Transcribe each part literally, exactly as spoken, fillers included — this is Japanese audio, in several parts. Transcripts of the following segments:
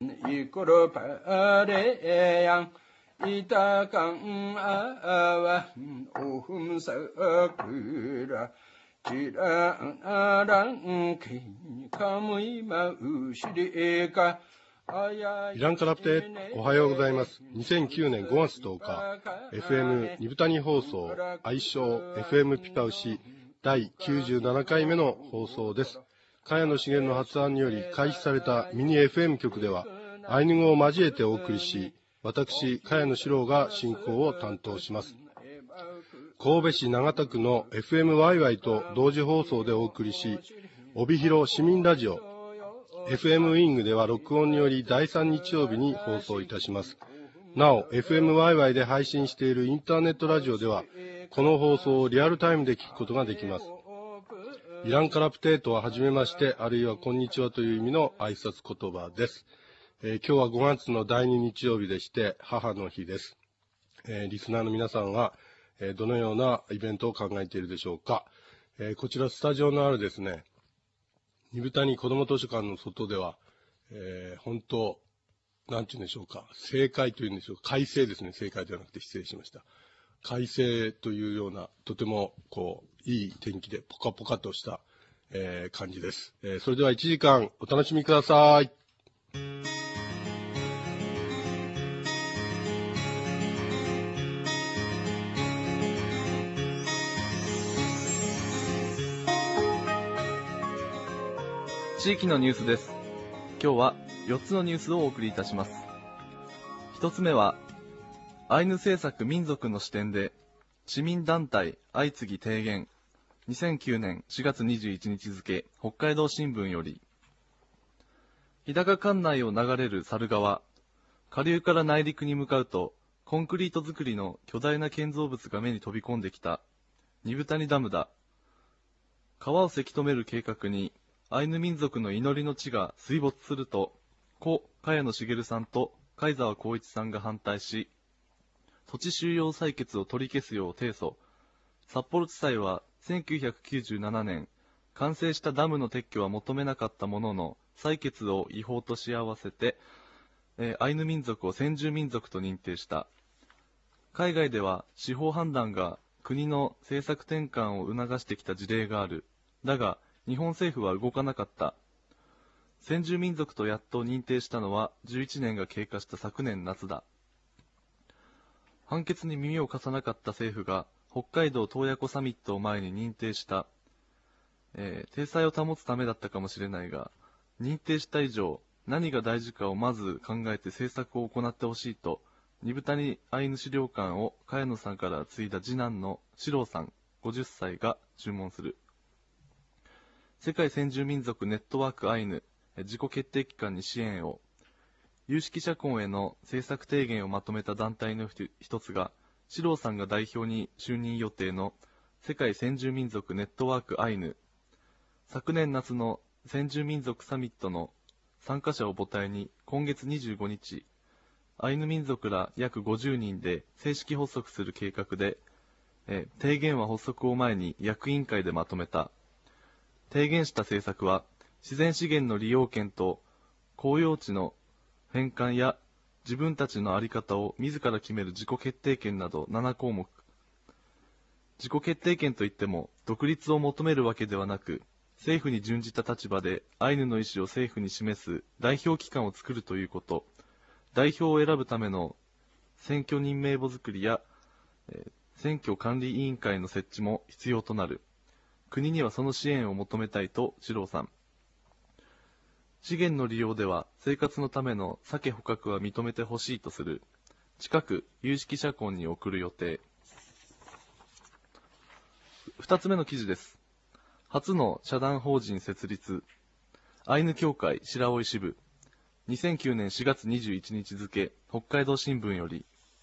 이끌어 바래양 이다강 아와 오흠사그라 지라랑 기카무이 마우시리가 イランカラプテ、おはようございます。にせんきゅうねんごがつとおか、エフエム ニブタニ放送、愛称 エフエム ピパウシだいきゅうじゅうななかいめの放送です。茅野茂の発案により開始されたミニ エフエム 局では、アイヌ語を交えてお送りし、私、茅野史郎が進行を担当します。神戸市長田区の エフエムワイワイ と同時放送でお送りし、帯広市民ラジオ、エフエム ウィングでは録音によりだいさん日曜日に放送いたします。なお、エフエムワイワイ で配信しているインターネットラジオでは、この放送をリアルタイムで聞くことができます。イランカラプテーとははじめまして、あるいはこんにちはという意味の挨拶言葉です。えー、今日はごがつのだいに日曜日でして、母の日です。えー、リスナーの皆さんは、えー、どのようなイベントを考えているでしょうか。えー、こちらスタジオのあるですね、二部谷子ども図書館の外では、えー、本当、なんて言うんでしょうか、正解というんでしょうか、快晴ですね、正解ではなくて失礼しました。快晴というような、とても、こう、いい天気で、ポカポカとした、えー、感じです。えー、それではいちじかんお楽しみください。 地域のニュースです。今日はよっつのニュースをお送りいたします。ひとつめは、アイヌ政策民族の視点で市民団体相次ぎ提言、にせんきゅうねんしがつにじゅういちにち付、北海道新聞より、日高管内を流れる猿川、下流から内陸に向かうとコンクリート造りの巨大な建造物が目に飛び込んできた。二部谷ダムだ。川をせき止める計画にアイヌ民族の祈りの地が水没すると、故茅野茂さんと貝沢光一さんが反対し、土地収用採決を取り消すよう提訴。札幌地裁はせんきゅうひゃくきゅうじゅうななねん、完成したダムの撤去は求めなかったものの、採決を違法とし合わせて、えー、アイヌ民族を先住民族と認定した。海外では司法判断が国の政策転換を促してきた事例がある。だが、日本政府は動かなかった。先住民族とやっと認定したのはじゅういちねんが経過した昨年夏だ。判決に耳を貸さなかった政府が北海道洞爺湖サミットを前に認定した。えー、体裁を保つためだったかもしれないが、認定した以上、何が大事かをまず考えて政策を行ってほしいと、二部谷アイヌ資料館を茅野さんから継いだ次男の四郎さんごじゅっさいが注文する。世界先住民族ネットワークアイヌ自己決定機関に支援を、有識者婚への政策提言をまとめた団体の一つが、四郎さんが代表に就任予定の世界先住民族ネットワークアイヌ、昨年夏の先住民族サミットの参加者を母体に今月にじゅうごにち、アイヌ民族ら約ごじゅうにんで正式発足する計画で、え提言は発足を前に役員会でまとめた。提言した政策は、自然資源の利用権と公用地の返還や自分たちの在り方を自ら決める自己決定権などななこうもく。自己決定権といっても、独立を求めるわけではなく、政府に準じた立場でアイヌの意思を政府に示す代表機関を作るということ、代表を選ぶための選挙任命簿作りや、えー、選挙管理委員会の設置も必要となる。国にはその支援を求めたいと四郎さん。資源の利用では生活のための鮭捕獲は認めてほしいとする。近く有識者婚に送る予定。二つ目の記事です。初の社団法人設立。アイヌ協会白老支部。にせんきゅうねんしがつにじゅういちにち付、北海道新聞より。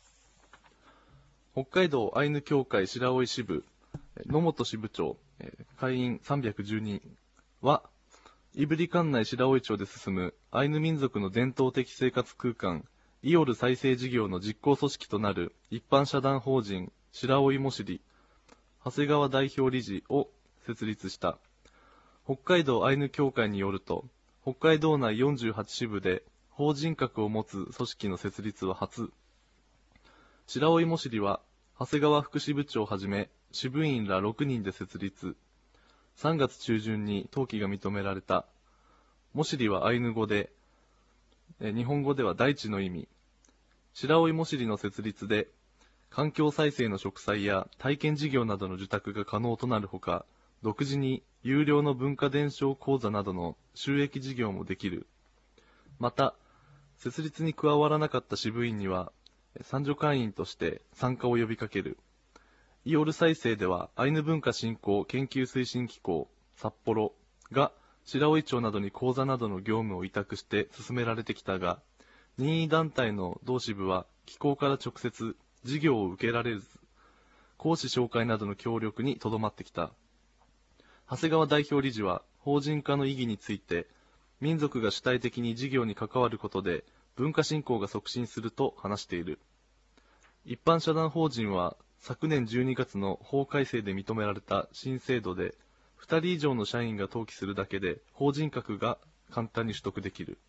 北海道アイヌ協会白老支部、野本支部長、会員さんびゃくじゅうにんは、胆振管内白老町で進むアイヌ民族の伝統的生活空間、イオル再生事業の実行組織となる一般社団法人白老もしり、長谷川代表理事を設立した。北海道アイヌ協会によると、北海道内よんじゅうはちしぶで法人格を持つ組織の設立は初。白老もしりは、長谷川副支部長をはじめ、支部員らろくにんで設立。さんがつ中旬に登記が認められた。もしりはアイヌ語で、日本語では大地の意味。白老もしりの設立で、環境再生の植栽や体験事業などの受託が可能となるほか、独自に有料の文化伝承講座などの収益事業もできる。また、設立に加わらなかった支部員には、参助会員として参加を呼びかける。イオル再生では、アイヌ文化振興研究推進機構、札幌が、白老町などに講座などの業務を委託して進められてきたが、任意団体の同支部は、機構から直接事業を受けられず、講師紹介などの協力にとどまってきた。長谷川代表理事は、法人化の意義について、民族が主体的に事業に関わることで、文化振興が促進すると話している。一般社団法人は、昨年じゅうにがつの法改正で認められた新制度で、ふたり以上の社員が登記するだけで、法人格が簡単に取得できる。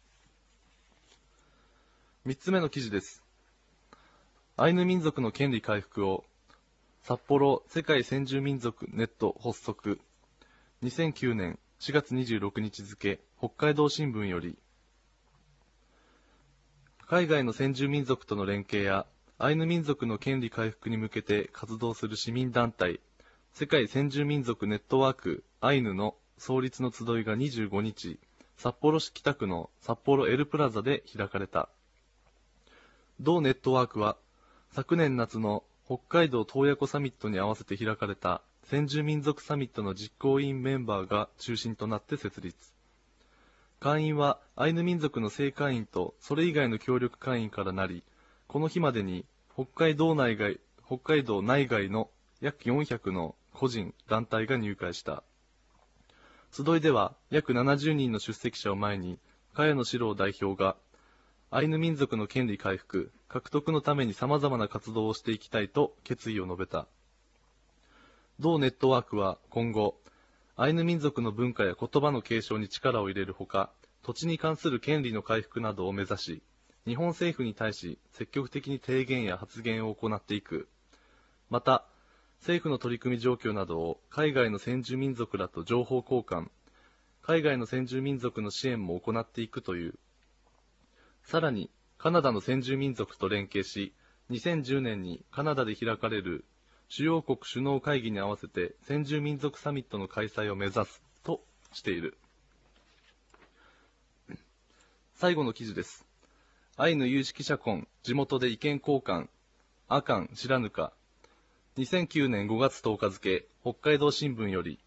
みっつめの記事です。アイヌ民族の権利回復を、札幌世界先住民族ネット発足。にせんきゅうねんしがつにじゅうろくにち付、北海道新聞より、海外の先住民族との連携や、アイヌ民族の権利回復に向けて活動する市民団体、世界先住民族ネットワークアイヌの創立の集いがにじゅうごにち、札幌市北区の札幌エルプラザで開かれた。同ネットワークは、昨年夏の北海道洞爺湖サミットに合わせて開かれた先住民族サミットの実行委員メンバーが中心となって設立。会員はアイヌ民族の正会員とそれ以外の協力会員からなり、この日までに北海道内外、北海道内外の約よんひゃくの個人、団体が入会した。集いでは約ななじゅうにんの出席者を前に、茅野史郎代表が、アイヌ民族の権利回復、獲得のために様々な活動をしていきたいと決意を述べた。同ネットワークは今後、アイヌ民族の文化や言葉の継承に力を入れるほか、土地に関する権利の回復などを目指し、日本政府に対し積極的に提言や発言を行っていく。また、政府の取り組み状況などを海外の先住民族らと情報交換、海外の先住民族の支援も行っていくという。さらに、カナダの先住民族と連携し、にせんじゅうねんにカナダで開かれる主要国首脳会議に合わせて先住民族サミットの開催を目指すとしている。最後の記事です。アイヌ有識者婚、地元で意見交換、阿寒白ぬか。にせんきゅうねんごがつとおか付、北海道新聞より、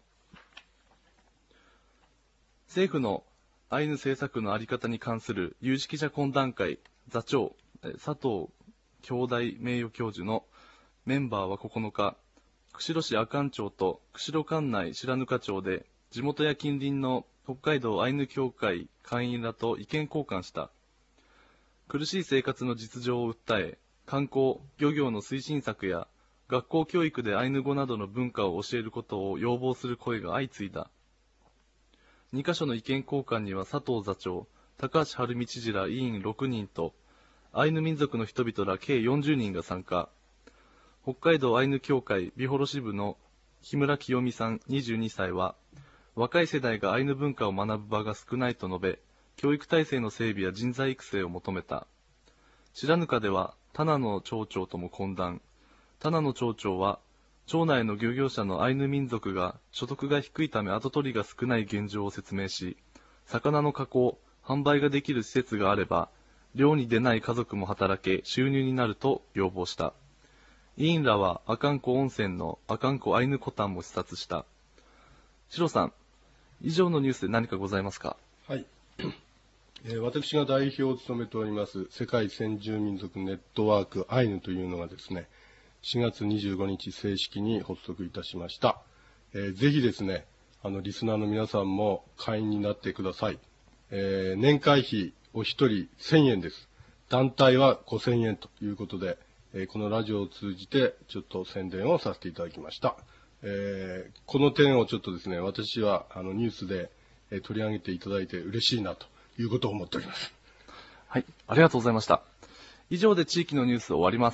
政府のアイヌ政策の在り方に関する有識者懇談会座長、佐藤兄弟名誉教授のメンバーはここのか、釧路市阿寒町と釧路管内白糠町で地元や近隣の北海道アイヌ協会会員らと意見交換した。苦しい生活の実情を訴え、観光、漁業の推進策や学校教育でアイヌ語などの文化を教えることを要望する声が相次いだ。にカ所の意見交換には佐藤座長、高橋晴美知事ら委員ろくにんと、アイヌ民族の人々ら計よんじゅうにんが参加。北海道アイヌ協会美幌支部の木村清美さんにじゅうにさいは、若い世代がアイヌ文化を学ぶ場が少ないと述べ、教育体制の整備や人材育成を求めた。白糠では、田名の町長とも懇談。田名の町長は、町内の漁業者のアイヌ民族が所得が低いため跡取りが少ない現状を説明し、魚の加工、販売ができる施設があれば、漁に出ない家族も働け収入になると要望した。委員らは阿寒湖温泉の阿寒湖アイヌコタンも視察した。シロさん、以上のニュースで何かございますか？ はい。えー、私が代表を務めております世界先住民族ネットワークアイヌというのがですね、しがつにじゅうごにち正式に発足いたしました。えー、ぜひですね、あのリスナーの皆さんも会員になってください。えー、年会費お一人せんえんです。団体はごせんえんということで、えー、このラジオを通じてちょっと宣伝をさせていただきました。えー、この点をちょっとですね、私はあのニュースで、えー、取り上げていただいて嬉しいなということを思っております。 はい、ありがとうございました。以上で地域のニュース終わります。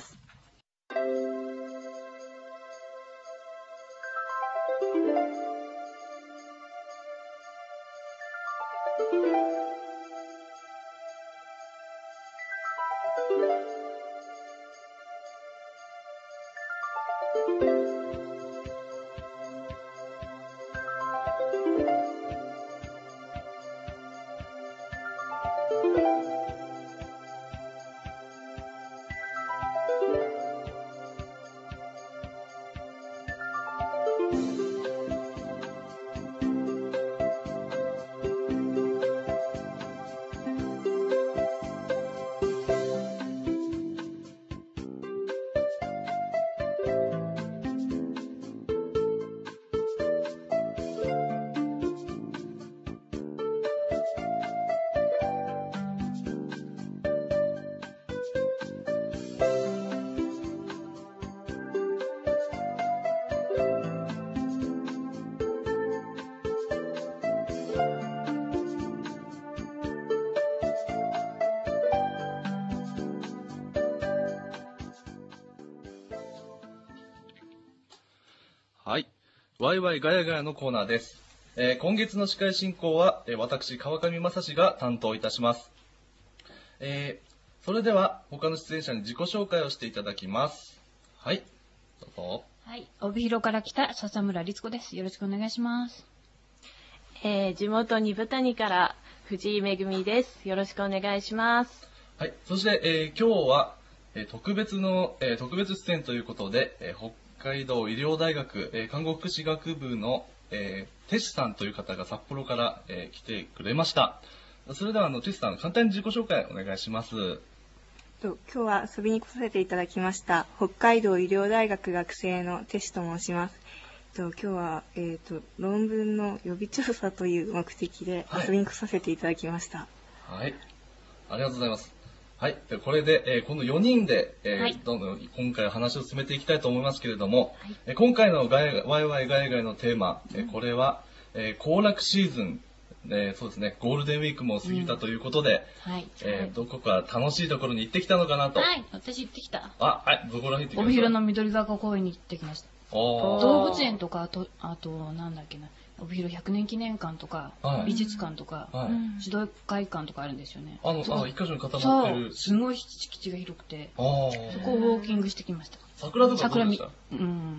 はい。ワイワイガヤガヤのコーナーです。えー、今月の司会進行は、えー、私、川上正史が担当いたします。えー、それでは、他の出演者に自己紹介をしていただきます。はい。どうぞ。 はい。帯広から来た笹村律子です。よろしくお願いします。 えー、地元二部谷から藤井めぐみです。よろしくお願いします。 はい。そして、えー、今日は、えー、特別の、えー、特別出演ということで、えー、北海道医療大学、えー、看護福祉学部の、えー、テシさんという方が札幌から、えー、来てくれました。それではあのテシさん、簡単に自己紹介お願いします。 今日は遊びに来させていただきました北海道医療大学学生のテシと申します。今日は、えー、と論文の予備調査という目的で遊びに来させていただきました。 はい、はい、ありがとうございます。はい、でこれで、えー、このよにんで、えーはい、どんどん今回話を進めていきたいと思いますけれども、はい、えー、今回のガヤワイワイガヤガヤのテーマ、えー、これは、えー、行楽シーズン、えー、そうですね、ゴールデンウィークも過ぎたということで、うん、はい、えー、どこか楽しいところに行ってきたのかなと。 はい、私行ってきた。 あ、はい、どこら辺行ってきました？ 帯広の緑坂公園に行ってきました。動物園とか、あと、あとなんだっけな、帯広ひゃくねん記念館とか、はい、美術館とか、はい、指導会館とかあるんですよね。 あの、あ、一箇所に固まってる。 そう、すごい敷地が広くて、そこをウォーキングしてきました。 桜とかどうでした？ うん、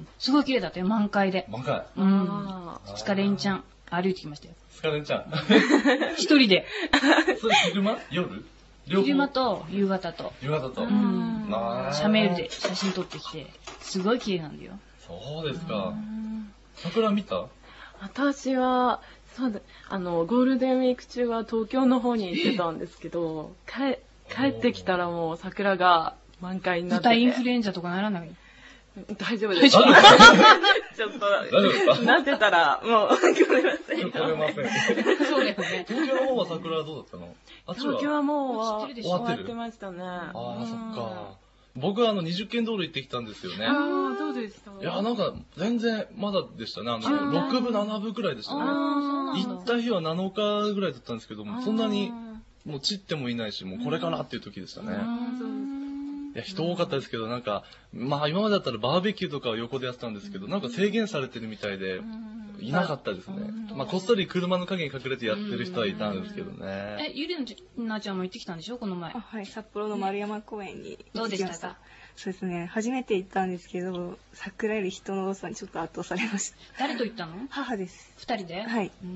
すごい綺麗だったよ、満開で。 満開。 うん。二日連チャン歩いてきましたよ。 二日連チャン。 一人で。 それ昼間？夜？ 昼間と夕方と。 夕方と。 うん。シャメールで写真撮ってきて、すごい綺麗なんだよ。 そうですか。桜見た？ 私は、そうだ、あの、ゴールデンウィーク中は東京の方に行ってたんですけど、帰、帰ってきたらもう桜が満開になってて。 豚インフルエンザとかならない？ 大丈夫です。ちょっと、なってたら、もう、ごめんなさい。 ごめんなさい。 そうですね。 東京の方は桜はどうだったの？ 東京はもう終わってましたね。 ああ、そっか。僕はあのにじゅっけん道路行ってきたんですよね。 ああ、どうでした？ いや、なんか全然まだでしたね。あの、ろくぶ、ななぶくらいでしたね。行った日はなのかぐらいだったんですけども、そんなにもう散ってもいないし、もうこれかなっていう時でしたね。いや、人多かったですけど、なんか、まあ今までだったらバーベキューとかを横でやってたんですけど、なんか制限されてるみたいで、いなかったですね。まあこっそり車の陰に隠れてやってる人はいたんですけどね。 え、ゆりなちゃんも行ってきたんでしょ、この前。 はい、札幌の丸山公園に行ってきました。どうでしたか？ そうですね、初めて行ったんですけど、桜より人の多さにちょっと圧倒されました。 誰と行ったの？ 母です。 二人で？ はい。 うん、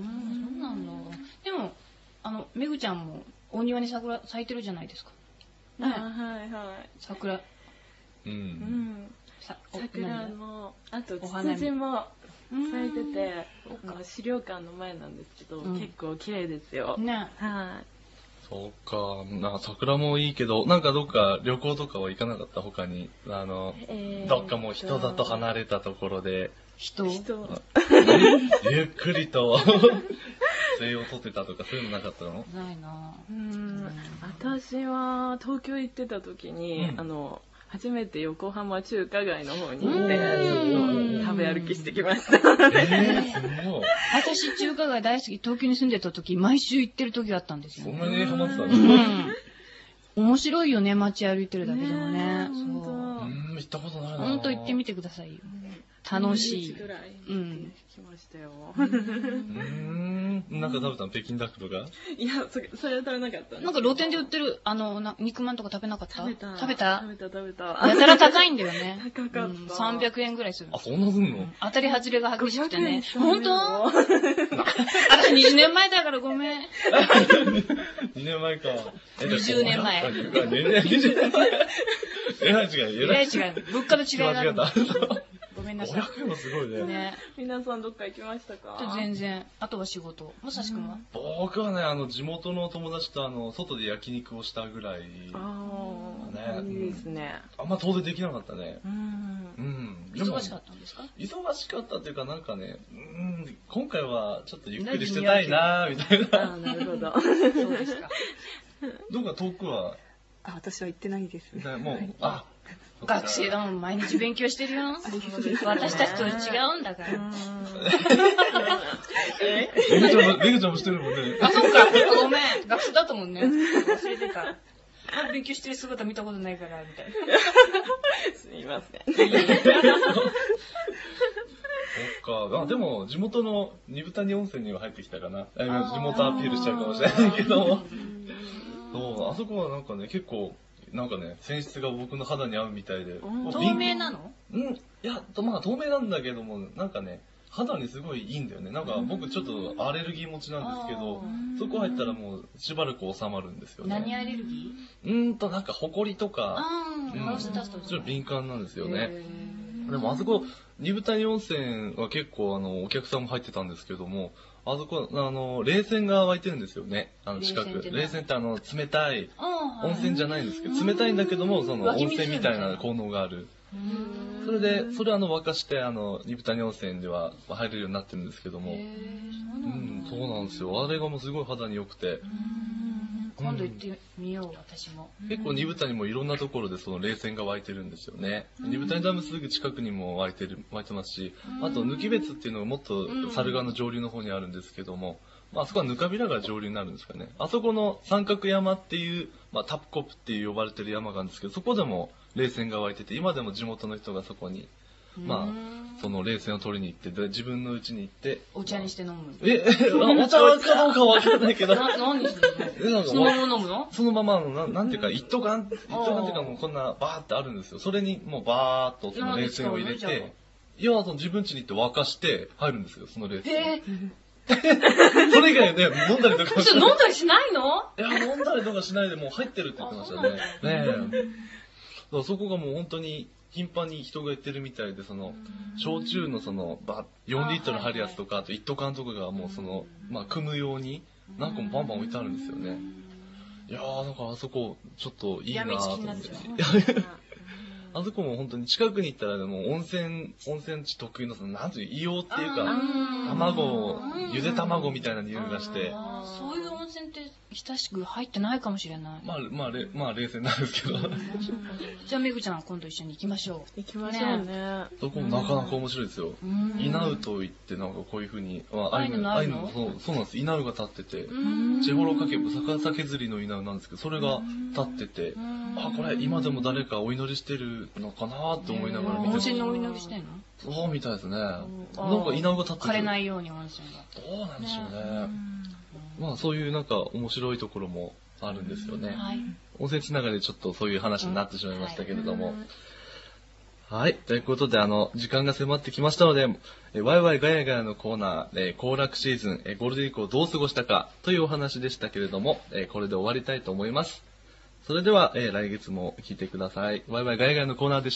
そうなんだ。でも、あの、めぐちゃんもお庭に桜咲いてるじゃないですか。 ね、はいはい。 桜。 うん。うん。桜も、あとツツジも咲いてて、資料館の前なんですけど、うん、結構綺麗ですよ。 ね。 はい。 そうか、な桜もいいけど、なんかどっか旅行とかは行かなかった？他に、あの、えー、どっかもう人里離れたところで。 人人ゆっくりと静をとってたとかそういうのなかったの？ ないな。 うん。私は東京行ってた時に、うん、あの、初めて横浜中華街の方に行って、ちょっと食べ歩きしてきました。えー、すごい。私中華街大好き、東京に住んでた時、毎週行ってる時があったんですよ。 そんなにハマってたの？ うん。 面白いよね、街歩いてるだけでもね。そう。 うん、行ったことないな。 ほんと行ってみてくださいよ。楽しい。 うん。来ましたよ。 うん。なんか食べたの？北京ダックとか？ いや、それ、それは食べなかった。 なんか露店で売ってる、あの、な肉まんとか食べなかった？ 食べた。 食べた？ 食べた、食べた。 やたら高いんだよね。 高かった。 さんびゃくえんぐらいする。 あ、そんなすんの？ 当たり外れが激しくてね。ほんと？私にじゅうねんまえだからごめん。 にねんまえか。 にじゅうねんまえ。 にじゅうねんまえ。えらい違い、 えらい違い。物価の違いがある。ごめんなさい。 ごひゃくえんはすごいね。 ね。 皆さんどっか行きましたか？ 全然。あとは仕事。まさしくんは？ 僕はね、あの、地元の友達とあの、外で焼肉をしたぐらい。 ああ、いいですね。 あんま遠出できなかったね。 うん。 うん。 忙しかったんですか？ 忙しかったっていうか、なんかね、うん、今回はちょっとゆっくりしてたいなみたいな。 ああ、なるほど。 そうですか。 どっか遠くは？ あ、私は行ってないです。 もう、あ、 学生だもん、毎日勉強してるよ。私たちと違うんだから。 えレグちゃんも、レグちゃんもしてるもんね。 あ、そっか。ごめん。学生だったもんね。忘れてた。あ、勉強してる姿見たことないから、みたいな。 すみません。 そっか。あ、でも、地元の二部谷温泉には入ってきたかな。地元アピールしちゃうかもしれないけど。そう、あそこはなんかね、結構、なんかね、泉質が僕の肌に合うみたいで。 透明なの？ うん、いや、まあ透明なんだけども、なんかね、肌にすごいいいんだよね。なんか僕ちょっとアレルギー持ちなんですけど、そこ入ったらもうしばらく収まるんですよね。 何アレルギー？うーんと、なんかホコリとか、 うん、ハウスダストちょっと敏感なんですよね。でもあそこ、二部谷温泉は結構あの、お客さんも入ってたんですけども、あそこ、あの、冷泉が湧いてるんですよね。あの、近く。冷泉ってあの、冷たい、温泉じゃないんですけど、冷たいんだけども、その、温泉みたいな効能がある。それで、それあの、沸かして、あの、二部谷温泉では入れるようになってるんですけども。うん、そうなんですよ。あれがもうすごい肌に良くて。 今度行ってみよう、私も。 結構二部谷もいろんなところでその冷泉が湧いてるんですよね。二部谷ダムすぐ近くにも湧いてる、湧いてますし、あと、ぬき別っていうのがもっと猿川の上流の方にあるんですけども、まあ、あそこはぬかびらが上流になるんですかね。あそこの三角山っていう、まあ、タプコプっていう呼ばれてる山があるんですけど、そこでも冷泉が湧いてて、今でも地元の人がそこに、まあ、その冷泉を取りに行って、で自分の家に行って。 お茶にして飲む。 え、お茶かどうかはわからないけど。 な、何にして飲むの？そのまま飲むの？ そのままの、ななんていうか、一斗缶、一斗缶っていうかもうこんなバーってあるんですよ。それにもうバーっとその冷泉を入れて、いや、その自分家に行って沸かして入るんですよ、その冷泉。 へそれ以外ね、飲んだりとかしない。飲んだりしないの？ いや、飲んだりとかしないでもう入ってるって言ってましたね。ねえ。そこがもう本当に、頻繁に人が言ってるみたいで、その、焼酎のその、ば、よんリットル入るやつとか、あと一斗缶とかがもうその、まあ、組むように、何個もバンバン置いてあるんですよね。いやー、なんかあそこ、ちょっといいなーと思って。あそこも本当に近くに行ったらでも温泉、温泉地特有のその、なんていう、硫黄っていうか、卵、ゆで卵みたいな匂いがして。 そういう温泉って親しく入ってないかもしれない。 まあ、まあ、れまあ、冷静なんですけど。 じゃあ、めぐちゃん今度一緒に行きましょう。 行きましょうね。 そこもなかなか面白いですよ。稲うと言ってなんかこういう風に、まあ、アイヌの、アイヌの、そう、そうなんです。稲うが立ってて、チェホロかけ、逆さ削りの稲うなんですけど、それが立ってて、あ、これ今でも誰かお祈りしてるのかなって思いながら見て温泉のお祈りしてんの？ そうみたいですね。なんか稲うが立ってて。 枯れないように温泉が。 どうなんでしょうね。まあそういうなんか面白いところもあるんですよね。はい、温泉つながりでちょっとそういう話になってしまいましたけれども。はい、はい。ということで、あの、時間が迫ってきましたので、えワイワイガヤガヤのコーナー、え行楽シーズン、えゴールデンウィークをどう過ごしたかというお話でしたけれども、えこれで終わりたいと思います。それでは、え来月も聞いてください。ワイワイガヤガヤのコーナーでした。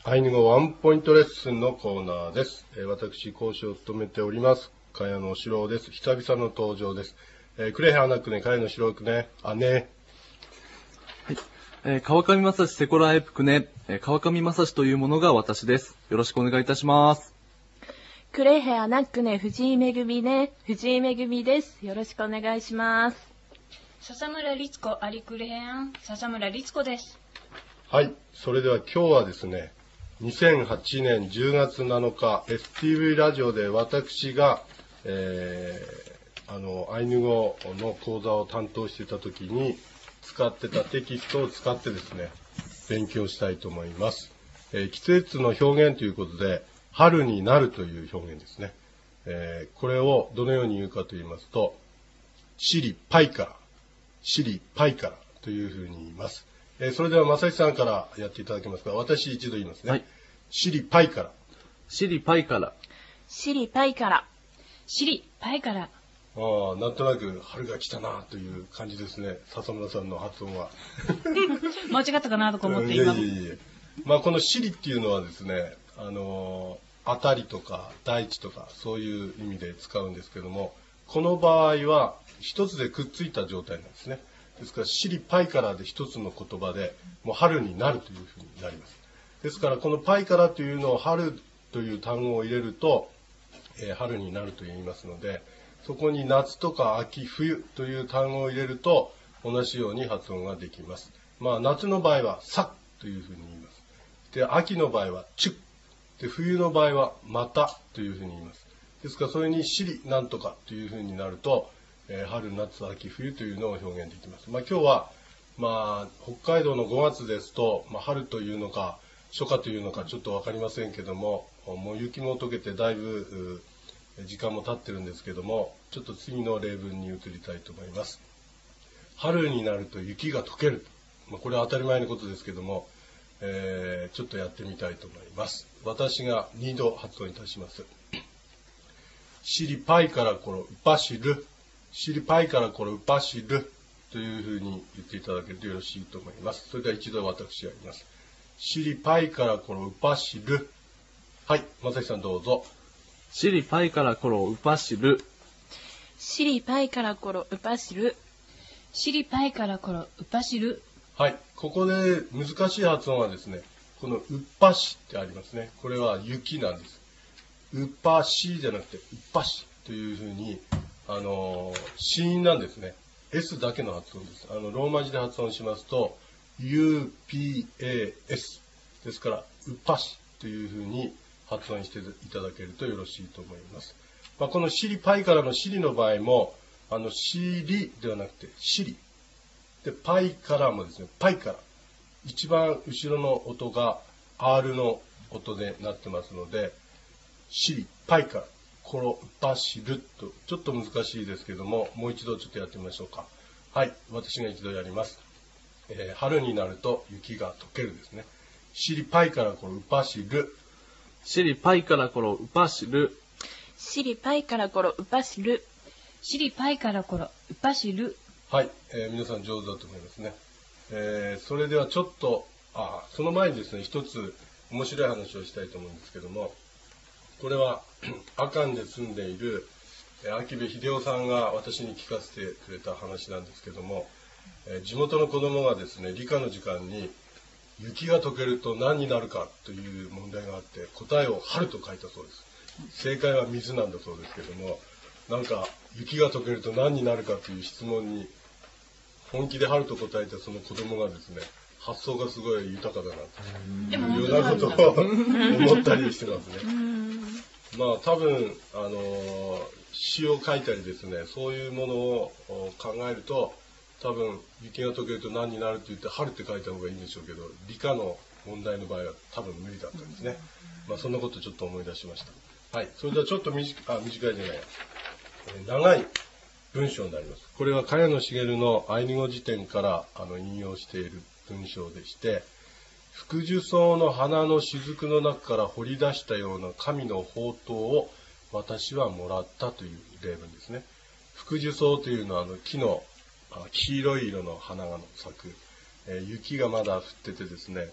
アイヌ語ワンポイントレッスンのコーナーです。えー、私、講師を務めております、茅野史郎です。久々の登場です。えー、クレヘアナクネ、茅野史郎くね、あね。 はい。えー、川上正史セコラエプクネ、えー、川上正史というものが私です。よろしくお願いいたします。 クレヘアナクネ、藤井めぐみね、藤井めぐみです。よろしくお願いします。 笹村律子、アリクレヘアン、笹村律子です。 はい。それでは今日はですね、にせんはちねんじゅうがつなのか、エスティーブイ ラジオで私が、えー、あの、アイヌ語の講座を担当していたときに使ってたテキストを使ってですね、勉強したいと思います。えー、季節の表現ということで、春になるという表現ですね。えー、これをどのように言うかと言いますと、シリパイカラ、シリパイカラというふうに言います。えー、それでは正志さんからやっていただけますか。私一度言いますね。はい、シリパイカラ。 シリパイカラ。 シリパイカラ。 シリパイカラ。 ああ、なんとなく春が来たなという感じですね。笹村さんの発音は。 間違ったかなとか思って今。 いやいやいや。まあこのシリっていうのはですね、あのー、当たりとか大地とかそういう意味で使うんですけども、この場合は一つでくっついた状態なんですね。ですからシリパイカラで一つの言葉でもう春になるというふうになります。ですからこのパイカラというのを春という単語を入れると、えー、春になると言いますので、そこに夏とか秋、冬という単語を入れると同じように発音ができます。まあ夏の場合はさというふうに言います。で、秋の場合はチュッ。で、冬の場合はまたというふうに言います。ですから、それにシリなんとかというふうになると、えー、春、夏、秋、冬というのを表現できます。まあ今日は、まあ北海道のごがつですと、まあ春というのか、初夏というのかちょっとわかりませんけども、もう雪も溶けてだいぶ時間も経ってるんですけども、ちょっと次の例文に移りたいと思います。春になると雪が溶ける。まあこれは当たり前のことですけども、えー、ちょっとやってみたいと思います。私がにど発音いたします。シリパイからコロウパシル、シリパイからコロウパシルというふうに言っていただけるとよろしいと思います。それでは一度私やります。シリパイからコロウパシル。はい、正木さんどうぞ。 シリパイからコロウパシル。 シリパイからコロウパシル。 シリパイからコロウパシル。 はい。ここで難しい発音はですね、このうっぱしってありますね。これは雪なんです。うっぱしじゃなくて、うっぱしというふうに、あのー、子音なんですね。S だけの発音です。あの、ローマ字で発音しますと、ユーピーエーエス ですから、うっぱしというふうに発音していただけるとよろしいと思います。まあ、このシリパイからのシリの場合も、あの、シリではなくて、シリ。で、パイからもですね、パイから。一番後ろの音が R の音でなってますので、シリ、パイから、コロ、パシルと、ちょっと難しいですけども、もう一度ちょっとやってみましょうか。はい、私が一度やります。えー、春になると雪が溶けるですね。シリ、パイから、コロ、パシル。 シリ、パイから、コロ、パシル。 シリ、パイから、コロ、パシル。 シリ、パイから、コロ、パシル。 はい、えー、皆さん上手だと思いますね。えー、それではちょっと、あ、その前にですね、一つ面白い話をしたいと思うんですけども、これは阿寒で住んでいる秋部秀夫さんが私に聞かせてくれた話なんですけども、えー、地元の子供がですね、理科の時間に雪が溶けると何になるかという問題があって、答えを春と書いたそうです。正解は水なんだそうですけども、なんか雪が溶けると何になるかという質問に本気で春と答えたその子供がですね、発想がすごい豊かだなというようなことを思ったりしてますね。まあ多分、あのー、詩を書いたりですね、そういうものを考えると、多分雪が溶けると何になるって言って春って書いた方がいいんでしょうけど、理科の問題の場合は多分無理だったんですね。まあそんなことちょっと思い出しました。はい、それではちょっと短い、あ、短いじゃない、えー、長い文章になります。これは茅野茂のアイヌ語辞典からあの引用している文章でして、福寿草の花の雫の中から掘り出したような神の宝刀を私はもらったという例文ですね。福寿草というのはあの木の黄色い色の花が咲く、えー、雪がまだ降っててですね、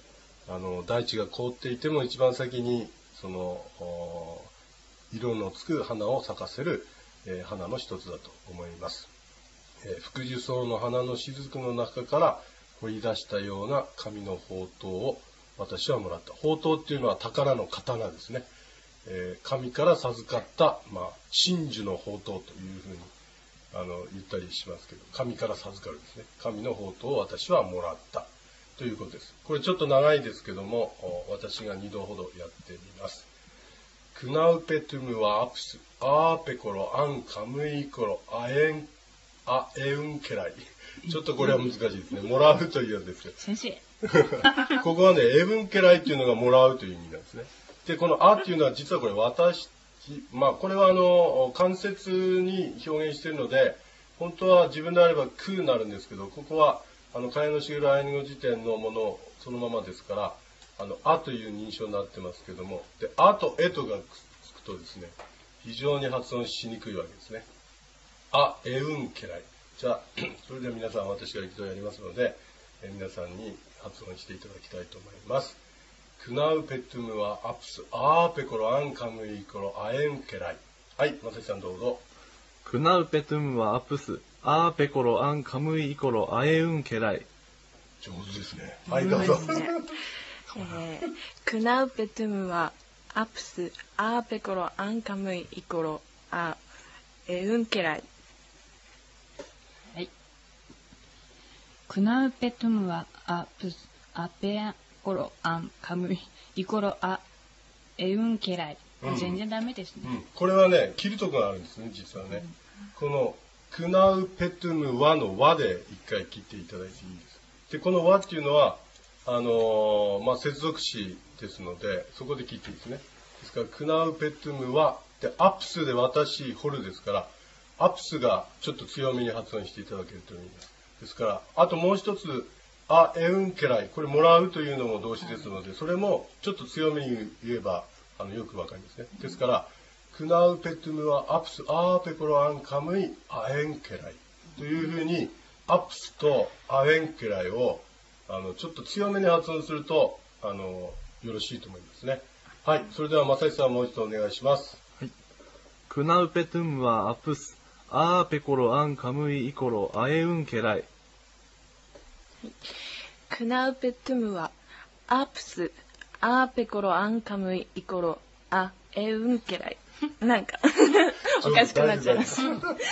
あの大地が凍っていても一番先にその色のつく花を咲かせる、えー、花の一つだと思います。えー、福寿草の花の雫の中から掘り出したような神の宝刀を私はもらった。宝刀っていうのは宝の刀ですね。えー、神から授かった、まあ、真珠の宝刀というふうにあの言ったりしますけど、神から授かるですね。神の宝刀を私はもらったということです。これちょっと長いですけども、私がにどほどやってみます。クナウペトゥムワアプス、アーペコロ、アンカムイコロ、アエン、アエウンケライ。ちょっとこれは難しいですね。もらうというやつですよ。 先生。 ここはね、エウンケライっていうのがもらうという意味なんですね。で、このアっていうのは実はこれ私、まあこれはあの、間接に表現しているので、本当は自分であればクになるんですけど、ここはあの、茅野茂アイヌ語辞典のものそのままですから、あの、あという認証になってますけども、で、あとえとがつくとですね、非常に発音しにくいわけですね。あ、えうんけらい。じゃあ、それでは皆さん私が一度やりますので、え皆さんに発音していただきたいと思います。クナウペトゥムはアプス、アーペコロアンカムイコロアエンケライ。はい、まさきさんどうぞ。 クナウペトゥムはアプス、アーペコロアンカムイコロアエウンケライ。 上手ですね。はい、どうぞ。 えー、クナウペトゥムはアプス、アーペコロアンカムイコロアエウンケライ。 はい。クナウペトゥムはアプス、アペコロアンカムイイコロアエウンケライ。うん、全然ダメですね、うん。 これはね、切るとこがあるんですね、実はね。うん、このクナウペトゥムワのワで一回切っていただいていいです。で、このワっていうのは、あのー、まあ、接続詞ですので、そこで切っていいですね。ですから、クナウペトゥムワで、アプスで私、ホルですから、アプスがちょっと強めに発音していただけるといいです。ですから、あともう一つ、アエウンケライ、これもらうというのも動詞ですので、それもちょっと強めに言えば、あのよくわかりますね。ですから、クナウペトゥムはアプス、アーペコロアンカムイ、アエンケライというふうに、アプスとアエンケライをあのちょっと強めに発音するとあのよろしいと思いますね。はい、それでは正志さんもう一度お願いします。 はい、クナウペトゥムはアプス、アーペコロアンカムイイコロアエウンケライ。 クナウペトゥムはアプス、アーペコロアンカムイイコロアエウンケライ。なんかおかしくなっちゃいました。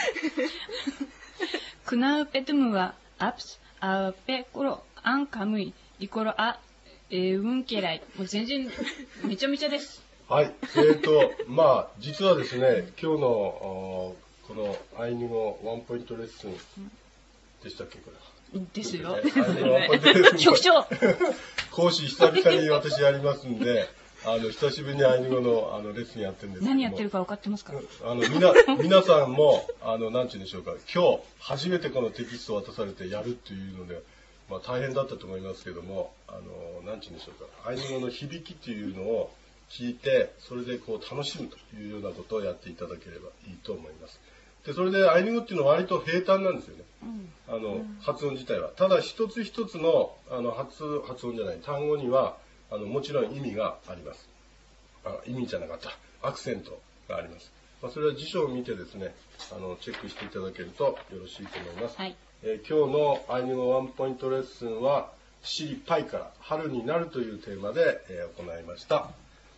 クナウペトゥムはアプス、アーペコロアンカムイイコロアエウンケライ。もう全然めちゃめちゃです。 はい、えーとまあ実はですね、今日のこのアイヌ語ワンポイントレッスンでしたっけ、これ。 ですよ。 局長。講師久々に私やりますんで、あの久しぶりにアイヌ語のあのレッスンやってるんですけども。 何やってるか分かってますか。 あのみな皆さんもあのなんて言うんでしょうか。今日初めてこのテキストを渡されてやるっていうので、まあ大変だったと思いますけども、あのなんて言うんでしょうか。アイヌ語の響きっていうのを聞いて、それでこう楽しむというようなことをやっていただければいいと思います。でそれでアイヌ語っていうのは割と平坦なんですよね。うん、あの、うん、発音自体は。ただ一つ一つのあの発発音じゃない単語にはあのもちろん意味があります。あ、意味じゃなかった。アクセントがあります。まあ、それは辞書を見てですね、あのチェックしていただけるとよろしいと思います。はい、えー、今日のアイヌ語ワンポイントレッスンはシリパイから春になるというテーマで、えー、行いました。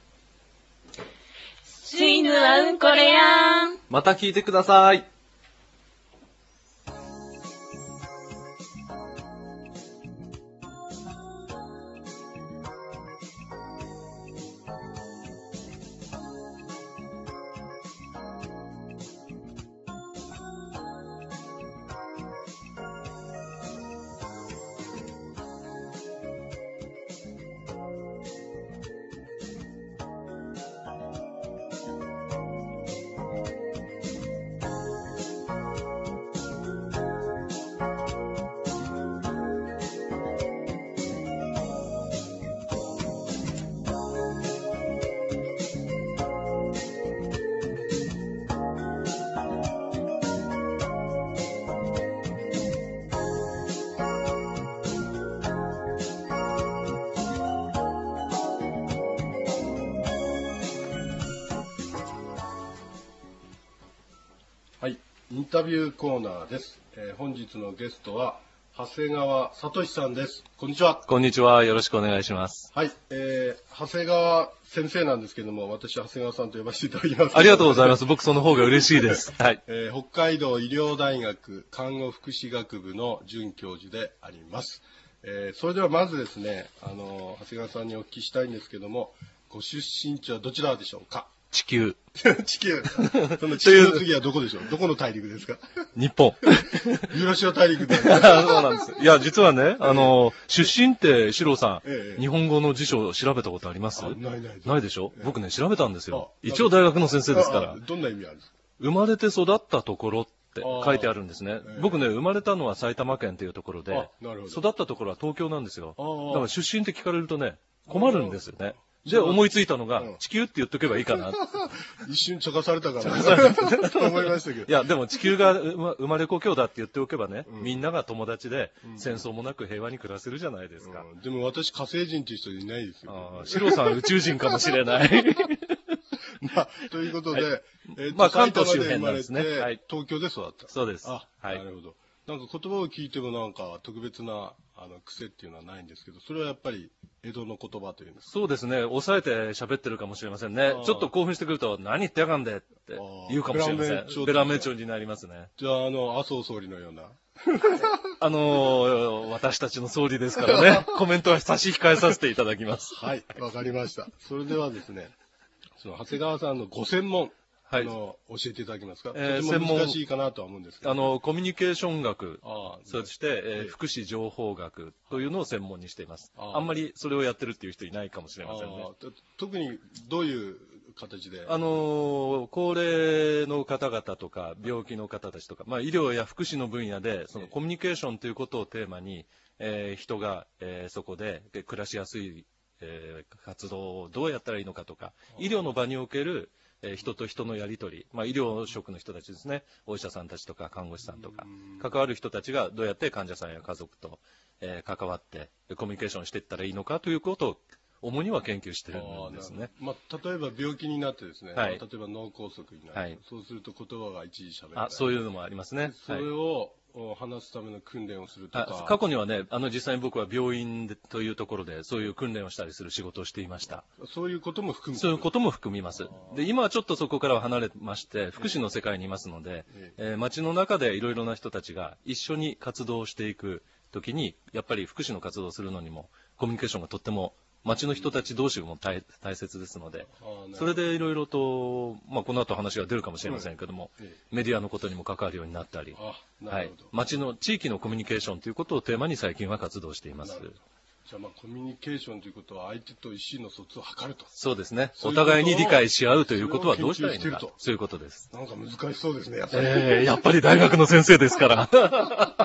スイヌはうんこれやん。 また聞いてください。 インタビューコーナーです。えー、本日のゲストは長谷川聡さんです。こんにちは。 こんにちは。よろしくお願いします。 はい、えー、長谷川先生なんですけども、私長谷川さんと呼ばせていただきます。 ありがとうございます。僕その方が嬉しいです。はい。 えー、北海道医療大学看護福祉学部の准教授であります。えー、それではまずですね、あの長谷川さんにお聞きしたいんですけども、ご出身地はどちらでしょうか？ 地球。 地球。その地球の次はどこでしょう？どこの大陸ですか？ 日本。 ユーラシア大陸だ、ね。 そうなんです。いや、実はね、あの、出身ってシロさん、ええ、日本語の辞書を調べたことあります？ ないないないでしょ、ええ、僕ね、調べたんですよ。一応大学の先生ですから。 どんな意味あるんですか？ 生まれて育ったところって書いてあるんですね。僕ね、生まれたのは埼玉県というところで、育ったところは東京なんですよ。だから出身って聞かれるとね、困るんですよね。で、思いついたのが、うん、地球って言っとけばいいかな。 一瞬茶化されたからなと思いましたけど。 いや、でも地球が生まれ故郷だって言っておけばね、うん、みんなが友達で、戦争もなく平和に暮らせるじゃないですか。 うん、でも私火星人っていう人いないですよ、ね。 ああ、シロさん宇宙人かもしれない。 まあ、ということで、はい、 えー、まあ関東周辺なんですね。 はい、東京で育った。 そうです。 あ、はい、なるほど。なんか言葉を聞いてもなんか特別なあの癖っていうのはないんですけど、それはやっぱり江戸の言葉というんですか？ そうですね。抑えて喋ってるかもしれませんね。ちょっと興奮してくると、何言ってやがんでって言うかもしれません。ベラメ調になりますね。 じゃあ、あの、麻生総理のような。 あのー、私たちの総理ですからね。コメントは差し控えさせていただきます。 はい、わかりました。それではですね、その長谷川さんのご専門。はい、あの教えていただけますか？えー、とても難しいかなとは思うんですけど、 あのコミュニケーション学、あそして、えー、福祉情報学というのを専門にしています。あ, あんまりそれをやってるっていう人いないかもしれませんね。 特にどういう形で？ あのー、高齢の方々とか病気の方たちとか、まあ、医療や福祉の分野でそのコミュニケーションということをテーマに、えー、人が、えー、そこで暮らしやすい、えー、活動をどうやったらいいのかとか、医療の場におけるえー、人と人のやり取り、まあ、医療職の人たちですね、お医者さんたちとか看護師さんとか、関わる人たちがどうやって患者さんや家族と、えー、関わってコミュニケーションしていったらいいのかということを主には研究してるんですね。 まあ、例えば病気になってですね、はい、例えば脳梗塞になる、はい、そうすると言葉が一時喋る。 あ、そういうのもありますね。 それを、はい、話すための訓練をするとか。 過去にはね、あの実際に僕は病院でというところでそういう訓練をしたりする仕事をしていました。 そういうことも含む。 そういうことも含みます。で、今はちょっとそこからは離れまして福祉の世界にいますので、えええー、街の中でいろいろな人たちが一緒に活動していくときにやっぱり福祉の活動をするのにもコミュニケーションがとっても町の人たち同士も 大, 大切ですので、それでいろいろと、まあ、この後話が出るかもしれませんけども、うん、メディアのことにも関わるようになったり、はい、町の地域のコミュニケーションということをテーマに最近は活動しています。 じゃあ、まあコミュニケーションということは相手と意思の疎通を図ると。 そうですね。お互いに理解し合うということはどうしたらいいのか。そういうことです。 なんか難しそうですね、やっぱり。 えー、やっぱり大学の先生ですから。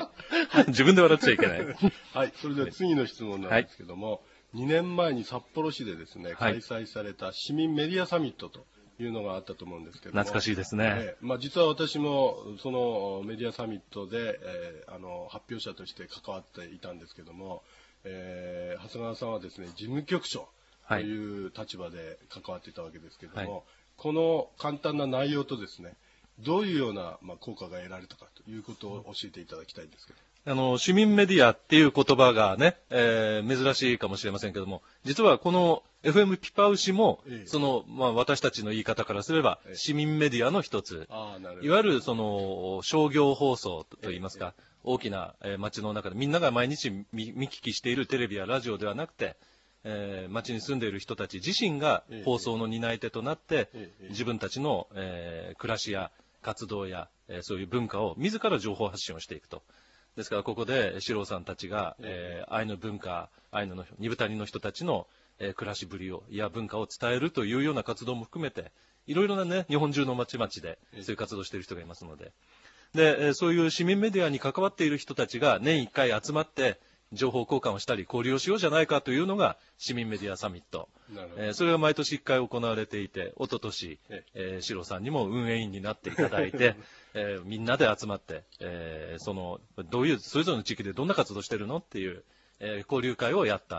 自分で笑っちゃいけない。 はい、それでは次の質問なんですけども、はい、にねんまえに札幌市でですね、開催された市民メディアサミットというのがあったと思うんですけども、 懐かしいですね。 えーまあ、実は私もそのメディアサミットで、えー、あの発表者として関わっていたんですけども、えー、長谷川さんはですね、事務局長という立場で関わっていたわけですけども、はい、この簡単な内容とですね、どういうような、まあ、効果が得られたかということを教えていただきたいんですけど。 あの、市民メディアっていう言葉がね、えー、珍しいかもしれませんけども、実はこの エフエム ピパウシも、ええ、その、まあ、私たちの言い方からすれば、ええ、市民メディアの一つ、あ、なるほど。いわゆるその、商業放送といいますか、ええ、大きな、えー、街の中でみんなが毎日 見, 見聞きしているテレビやラジオではなくて、えー、街に住んでいる人たち自身が放送の担い手となって、ええ、自分たちの、えー、暮らしや活動や、えー、そういう文化を自ら情報発信をしていくと。ですからここで四郎さんたちが、えー、アイヌ文化、アイヌの二部谷の人たちの、えー、暮らしぶりをいや文化を伝えるというような活動も含めて、いろいろなね、日本中の町々でそういう活動をしている人がいますので、で、えー、そういう市民メディアに関わっている人たちが年一回集まって情報交換をしたり交流をしようじゃないかというのが市民メディアサミット。えー、それが毎年いっかい行われていて、一昨年、えー、四郎さんにも運営員になっていただいて、えー、みんなで集まって、えー、そのどういうそれぞれの地域でどんな活動してるのっていう、えー、交流会をやった。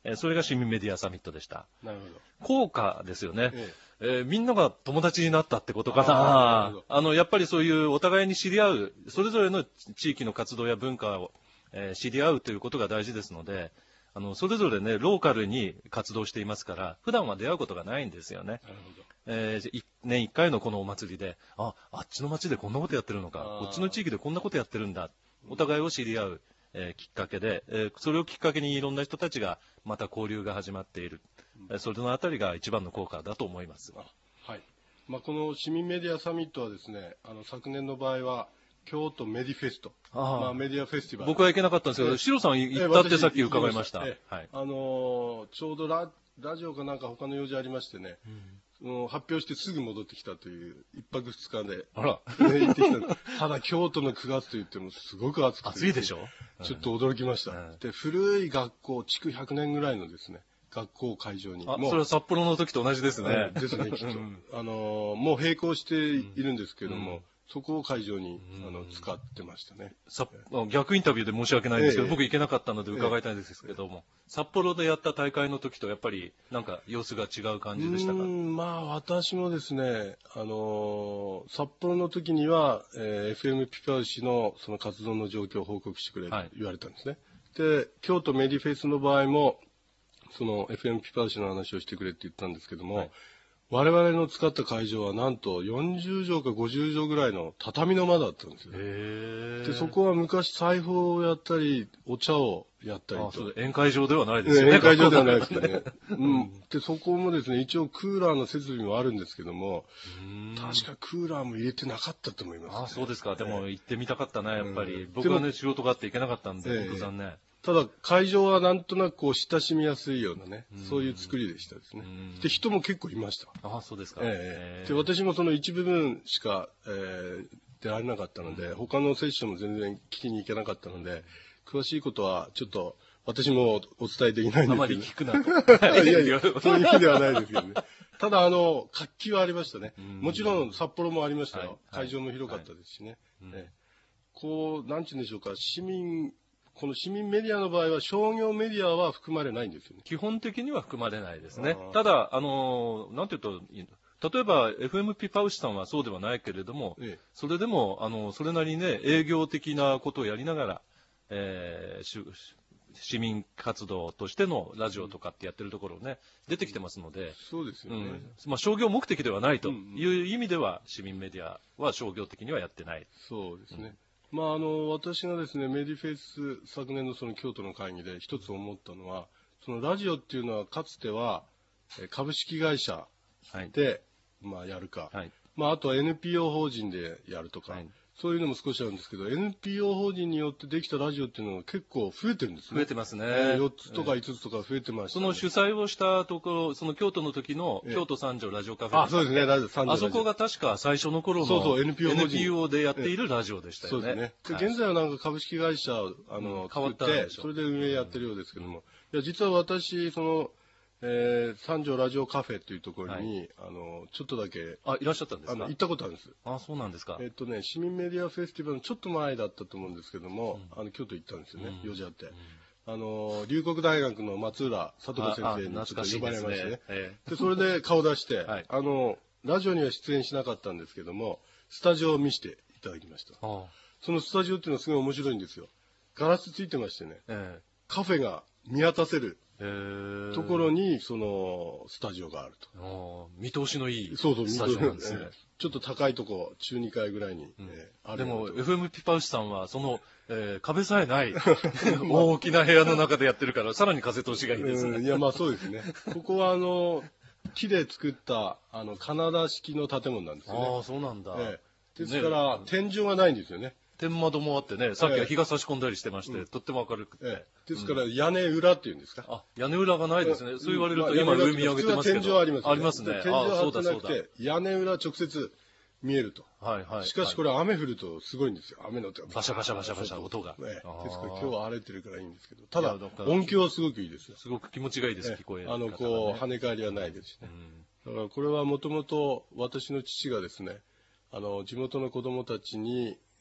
えーそれが市民メディアサミットでした。 なるほど。 効果ですよね。 ええーみんなが友達になったってことかあーなるなほど。 あの、やっぱりそういうお互いに知り合う、それぞれの地域の活動や文化を、えー知り合うということが大事ですので、あの、それぞれね、ローカルに活動していますから、普段は出会うことがないんですよね。 なるほど。 えーい年一回のこのお祭りで、あ、あっちの町でこんなことやってるのか、 あーこっちの地域でこんなことやってるんだ。お互いを知り合う、えーきっかけで、えーそれをきっかけにいろんな人たちがまた交流が始まっている。えーそれのあたりが一番の効果だと思います。 あはい。まあ、この市民メディアサミットはですね、あの、昨年の場合は、京都メディフェスト。 あーまあ、メディアフェスティバル。 僕は行けなかったんですけど、 ええシロさんえ行ったってさっき伺いました。 ええはい。 あのーちょうどララジオかなんか他の用事ありましてね、その発表してすぐ戻ってきたという一泊二日で、 あら、 ね、行ってきたんです。ただ京都のくがつといってもすごく暑くて、 暑いでしょ。 ちょっと驚きました。 うんで、古い学校、築ひゃくねんぐらいのですね、学校を会場に。 あ、 もうそれは札幌の時と同じですね。 うんですね、きっと。 うんあのーもう並行しているんですけども、 うんそこを会場に、 うんあの、使ってましたね。 さあ逆インタビューで申し訳ないんですけど、 ええ僕行けなかったので伺いたいんですけども、札幌でやった大会の時とやっぱりなんか様子が違う感じでしたか？ うーんまあ、私もですね、あのー札幌の時には、えー エフエム ピパウシのその活動の状況を報告してくれとはい言われたんですね。で、京都メディフェスの場合も、その エフエム ピパウシの話をしてくれって言ったんですけども、 はい我々の使った会場はなんとよんじゅうじょうかごじゅうじょうぐらいの畳の間だったんですよ。 へで、そこは昔裁縫をやったり、お茶をやったりと。 あそう宴会場ではないですよね。 宴会場ではないですね。 ね。うん。で、そこもですね、一応クーラーの設備もあるんですけども、 うん確かクーラーも入れてなかったと思います、ね。 あそうですか。でも行ってみたかったな、やっぱり。 うん僕はね、 でも仕事があって行けなかったんで、 ええ本当残念。 ただ、会場はなんとなくこう親しみやすいようなねうん、 そういう作りでしたですねうん。 で、人も結構いました。 あそうですか。 ええへえで、私もその一部分しか、えー出られなかったので、他のセッションも全然聞きに行けなかったので、詳しいことはちょっと私もお伝えできないんあまりですけ聞くなと。 ど。いやいや、そういう意味ではないですけどね。ただ、あの、活気はありましたねうん。 もちろん札幌もありましたよ。 はい会場も広かったですしね。 うんええこう、なんて言うんでしょうか、市民、この市民メディアの場合は商業メディアは含まれないんですよね。 基本的には含まれないですねあー。 ただ、あのーなんて言うといいの、例えば エフエム ピパウシさんはそうではないけれども、 ええそれでも、あの、それなりにね、営業的なことをやりながら、えーしゅ市民活動としてのラジオとかってやってるところね、出てきてますので、 そうですよね。 うんまあ、商業目的ではないとうんうんいう意味では、市民メディアは商業的にはやってない。 そうですね。まあ、あの、私がですね、メディフェス、昨年のその京都の会議で一つ思ったのは、そのラジオっていうのはかつてはえ株式会社はい。 で、まあ、やるか、 はい。 まあ、あとは エヌピーオー 法人でやるとか、 はいそういうのも少しあるんですけど、エヌピーオー 法人によってできたラジオっていうのが結構増えてるんですね。 増えてますね。 えーよっつとかいつつとか増えてました、ねその主催をしたところ、その京都の時のええ京都三条ラジオカフェあ、そうですね、ラジオ、三条ラジオあそこが確か最初の頃のそうそう エヌピーオー 法人エヌピーオー でやっているラジオでしたよね。 そうですね。ではい現在はなんか株式会社をあの、 うん変わった作ってんでしょそれで運営やってるようですけども、いや実は私その、えー、三条ラジオカフェというところに、あのちょっとだけあ、いらっしゃったんですかあの行ったことあるんです。 あ、そうなんですか。 えっとね市民メディアフェスティバルのちょっと前だったと思うんですけども、あの京都行ったんですよね、 うん用事あって。あの龍谷大学の松浦聡子先ああ生にちょっと懐かしい呼ばですねれましてね。 えでそれで顔出して、 はいあのラジオには出演しなかったんですけども、スタジオを見せていただきました。 えあそのスタジオっていうのはすごい面白いんですよ。ガラスついてましてね、 えカフェが見渡せるえええところに、その、スタジオがあるあ見通しのいいと。そうそう、 スタジオなんですね。 ええちょっと高いとこ、中にかいぐらいに、ええあるでも、 ようなとこエフエム ピパウシさんは、その、えー壁さえない、大きな部屋の中でやってるから、さらに風通しがいいですね。 うんいや、まあそうですね。ここは、あの、木で作った、あの、カナダ式の建物なんですよね。 ああ、そうなんだ。 ええですから、天井がないんですよね。 天窓もあってね、さっきは日が差し込んだりしてまして、とっても明るくて。 ええですから、屋根裏っていうんですか。 あ、屋根裏がないですね。そう言われると、 まあ今屋根裏上見上げてますけど。 普通は天井ありますよありますね。 天井あは張ってなそうだそうだ。 くて、屋根裏直接見えると。 はいはい。 しかしこれ、 れ雨降るとすごいんですよ。雨の音が。 バシャバシャバシャバシャ音がええですあーから今日は晴れてるからいいんですけど、ただいやだから音響はすごくいいですよ。 すごく気持ちがいいです、 ええ聞こえる方がね。 あの、こう、跳ね返りはないですしね。だからこれはもともと私の父がですね、あの、地元の子供たちに、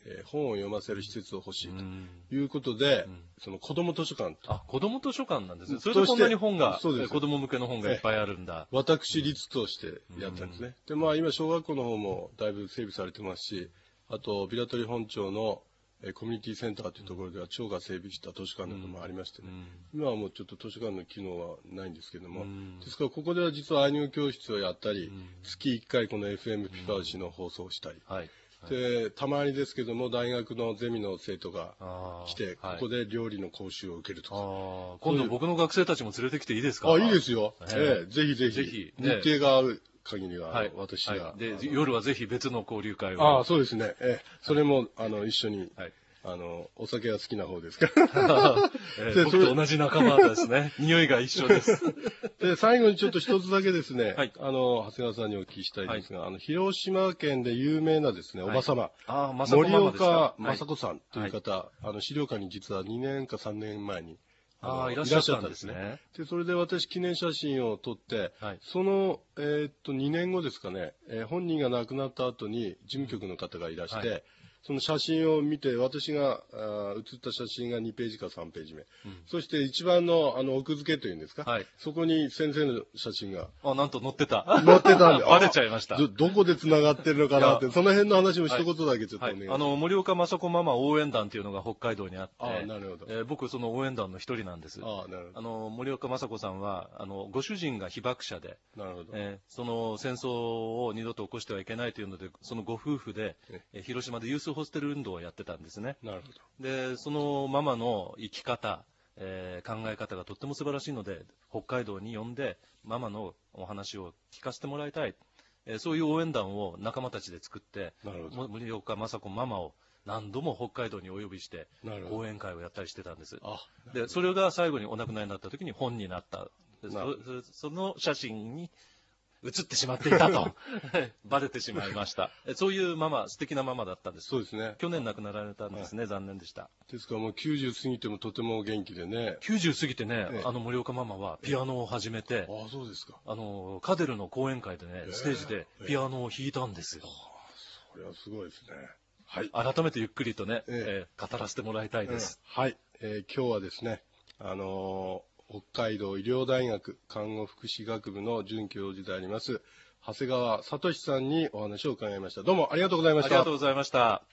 えー本を読ませる施設を欲しいということで、 うんその子供図書館と。 あ、子供図書館なんですね。それとしてでこんなに本が、 そうです子供向けの本がいっぱいあるんだ。 私立としてやったんですね。で、まあ今小学校の方もだいぶ整備されてますし、あと、ビラトリ本町のえーコミュニティセンターというところでは町が整備した図書館などもありましてね、今はもうちょっと図書館の機能はないんですけども、ですからここでは実はアイヌ語教室をやったり、月いっかいこの エフエム ピパウシの放送をしたり、 はい。 で、たまにですけども大学のゼミの生徒があー来て、こはいこで料理の講習を受けるとか。 あー今度僕の学生たちも連れてきていいですか？ あ、いいですよ。 えええ、ぜひぜひ。 ぜひ日程が合う限りは、 はい。 私が。 はいで、夜はぜひ別の交流会を。 ああ、そうですね。ええ、それも、あの、一緒に、 はい。 あの、お酒は好きな方ですから。 えーでそれ僕と同じ仲間ですね。匂いが一緒です。 で、最後にちょっと一つだけですね、 はいあの、長谷川さんにお聞きしたいんですが、あの、広島県で有名なですね、おばさま、 ああ、まさこ森ママですか岡雅子さんという方、あの、資料館に実はにねんかさんねんまえに、のああ、いらっしゃったんですね。 で、それで私記念写真を撮って、 はいその、えーっと、にねんごですかね、えー本人が亡くなった後に事務局の方がいらして、 はいその写真を見て、私があー写った写真がにページかさんページ目。そして一番の、あの、奥付けというんですか、 はいそこに先生の写真があ、なんと載ってた。 載ってたんで、 バレちゃいました。 ど、どこで繋がってるのかなって、 いやその辺の話も一言だけちょっとお願いします。 はい、あの、森岡雅子ママ応援団っていうのが北海道にあって、 ああなるほどえー僕その応援団の一人なんです。 ああ、なるほど。 あの、森岡雅子さんは、あの、ご主人が被爆者で、 なるほど。 えーその戦争を二度と起こしてはいけないというので、そのご夫婦で、えー広島でユースホステル運動をやってたんですね。 なるほど。 で、そのママの生き方、えー考え方がとっても素晴らしいので、北海道に呼んで、ママのお話を聞かせてもらいたい。えーそういう応援団を仲間たちで作って、 なるほども森岡雅子ママを何度も北海道にお呼びしてなるほど講演会をやったりしてたんです。 あ、 で、それが最後にお亡くなりになった時に本になった。でなるそその写真に写ってしまっていたとバレてしまいました。えそういうママ、素敵なママだったんです。 そうですね。 去年亡くなられたんですね。残念でした。 ですからもうきゅうじゅう過ぎてもとても元気でね。 きゅうじゅう過ぎてね、 ええあの森岡ママはピアノを始めて、 ああ、そうですか。 あの、カデルの講演会でね、ステージでピアノを弾いたんですよ。 これはすごいですね。はい。 改めてゆっくりとね、 ええー語らせてもらいたいです。 はい。えー今日はですね、あのー北海道医療大学看護福祉学部の准教授であります、長谷川聡さんにお話を伺いました。どうもありがとうございました。 ありがとうございました。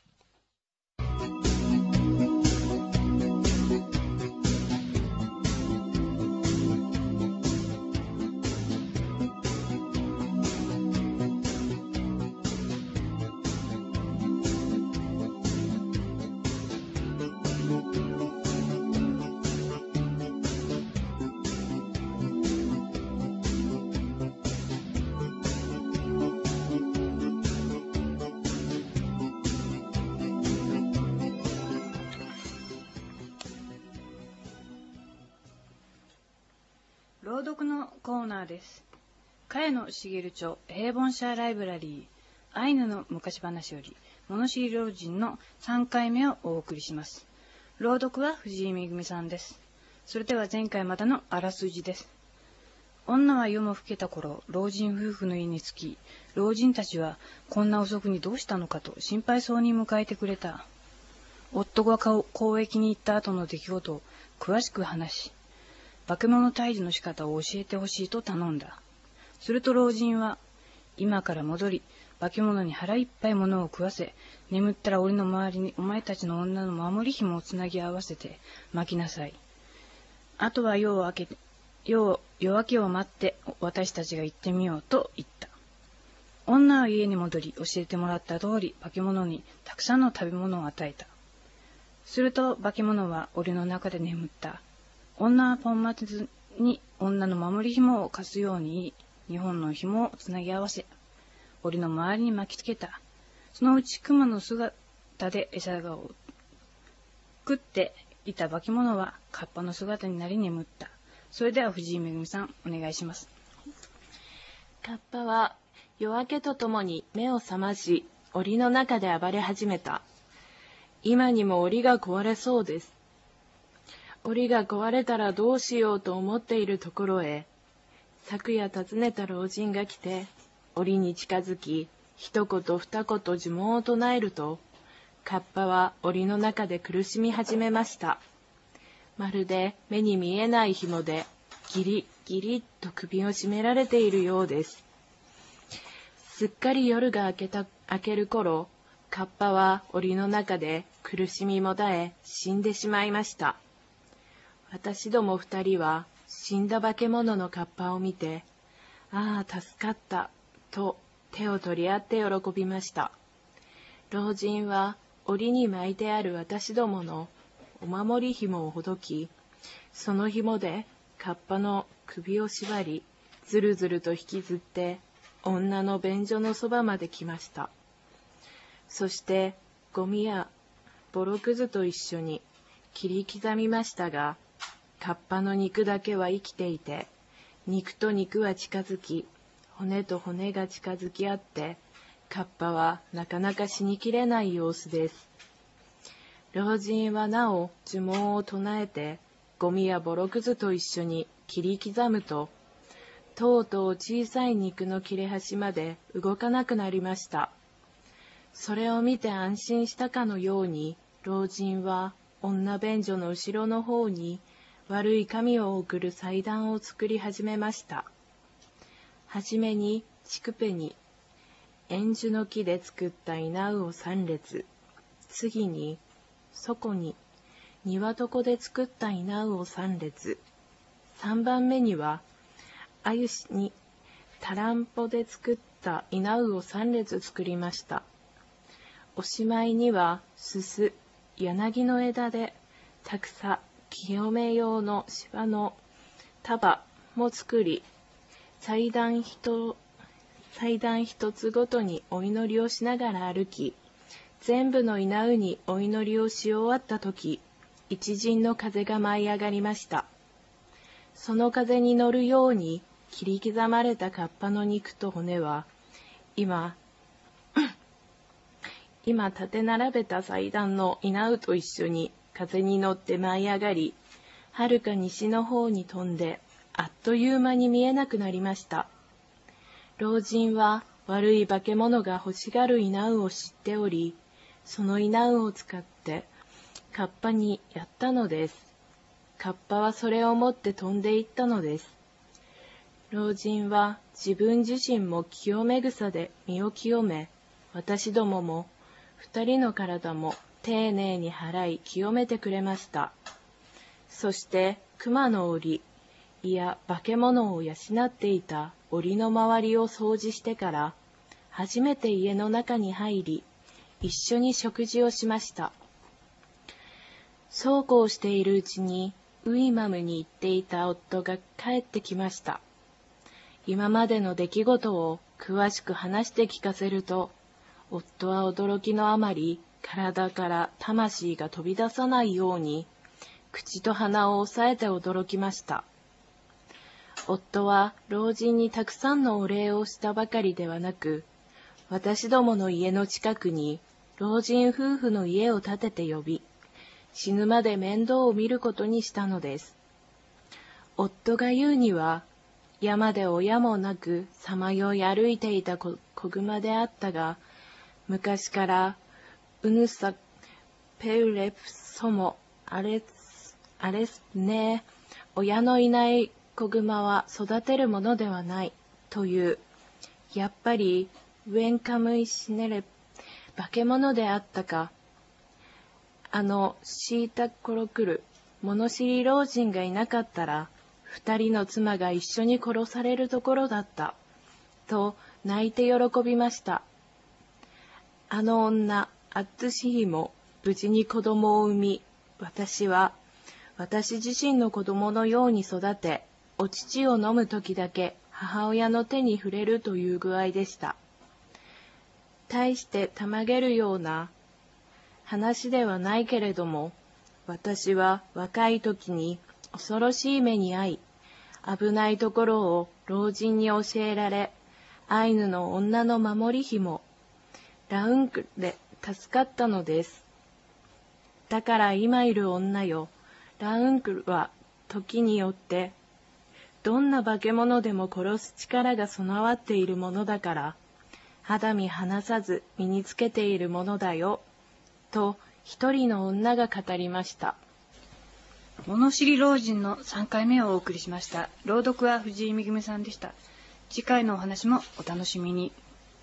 朗読のコーナーです。茅野茂著平凡社ライブラリーアイヌの昔話より物知り老人のさんかいめをお送りします。朗読は藤井めぐみさんです。それでは前回までのあらすじです。女は夜も更けた頃、老人夫婦の家に着き、老人たちはこんな遅くにどうしたのかと心配そうに迎えてくれた。夫が交易に行った後の出来事を詳しく話し、化け物退治の仕方を教えてほしいと頼んだ。すると老人は、今から戻り、化け物に腹いっぱいものを食わせ、眠ったら檻の周りにお前たちの女の守り紐をつなぎ合わせて巻きなさい。あとは夜を明けて、夜、夜明けを待って私たちが行ってみようと言った。女は家に戻り、教えてもらった通り、化け物にたくさんの食べ物を与えた。すると化け物は檻の中で眠った。女はポン末に女の守り紐を貸すようににほんの紐をつなぎ合わせ、檻の周りに巻きつけた。そのうち熊の姿で餌を食っていた化け物はカッパの姿になり眠った。それでは藤井めぐみさん、お願いします。 カッパは夜明けとともに目を覚まし、檻の中で暴れ始めた。今にも檻が壊れそうです。檻が壊れたらどうしようと思っているところへ、昨夜訪ねた老人が来て、檻に近づき、一言二言呪文を唱えると、 カッパは檻の中で苦しみ始めました。まるで目に見えない紐でギリギリと首を絞められているようです。すっかり夜が明けた、明ける頃、カッパは檻の中で苦しみもだえ死んでしまいました。私ども二人は死んだ化け物のカッパを見て、ああ助かったと手を取り合って喜びました。老人は檻に巻いてある私どものお守り紐をほどき、その紐でカッパの首を縛り、ずるずると引きずって女の便所のそばまで来ました。そしてゴミやボロクズと一緒に切り刻みましたが、カッパの肉だけは生きていて、肉と肉は近づき、骨と骨が近づき合って、カッパはなかなか死にきれない様子です。老人はなお呪文を唱えて、ゴミやボロクズと一緒に切り刻むと、とうとう小さい肉の切れ端まで動かなくなりました。それを見て安心したかのように、老人は女便所の後ろの方に悪い神を送る祭壇を作り始めました。はじめにチクペに円樹の木で作った稲うを三列、次にそこに庭床で作った稲うを三列、三番目にはあゆしにタランポで作った稲うを三列作りました。おしまいにはすす、柳の枝でたくさ清め用の芝の束も作り、祭壇一祭壇一つごとにお祈りをしながら歩き、全部の稲うにお祈りをし終わったとき、一陣の風が舞い上がりました。その風に乗るように切り刻まれたカッパの肉と骨は、今、今立て並べた祭壇の稲うと一緒に風に乗って舞い上がり、はるか西の方に飛んで、あっという間に見えなくなりました。老人は悪い化け物が欲しがる稲うを知っており、その稲うを使ってカッパにやったのです。カッパはそれを持って飛んでいったのです。老人は自分自身も清め草で身を清め、私どもも二人の体も丁寧に払い清めてくれました。そして熊の檻、いや化け物を養っていた檻の周りを掃除してから、初めて家の中に入り、一緒に食事をしました。そうこうしているうちに、ウイマムに行っていた夫が帰ってきました。今までの出来事を詳しく話して聞かせると、夫は驚きのあまり、体から魂が飛び出さないように、口と鼻を押さえて驚きました。夫は老人にたくさんのお礼をしたばかりではなく、私どもの家の近くに老人夫婦の家を建てて呼び、死ぬまで面倒を見ることにしたのです。夫が言うには、山で親もなくさまよい歩いていた子熊であったが、昔からうぬさペウレプソモあれあれすね、親のいない子熊は育てるものではないという、やっぱりウェンカムイシネレ化け物であったか、あのシータコロクル物知り老人がいなかったら二人の妻が一緒に殺されるところだったと泣いて喜びました。あの女アッツシヒも無事に子供を産み、私は私自身の子供のように育て、お乳を飲む時だけ母親の手に触れるという具合でした。大してたまげるような話ではないけれども、私は若い時に恐ろしい目に遭い、危ないところを老人に教えられ、アイヌの女の守り紐、ラウンクで助かったのです。だから今いる女よ、ラウンクは時によって、どんな化け物でも殺す力が備わっているものだから、肌身離さず身につけているものだよ、 と一人の女が語りました。 物知り老人のさんかいめをお送りしました。朗読は藤井恵さんでした。次回のお話もお楽しみに。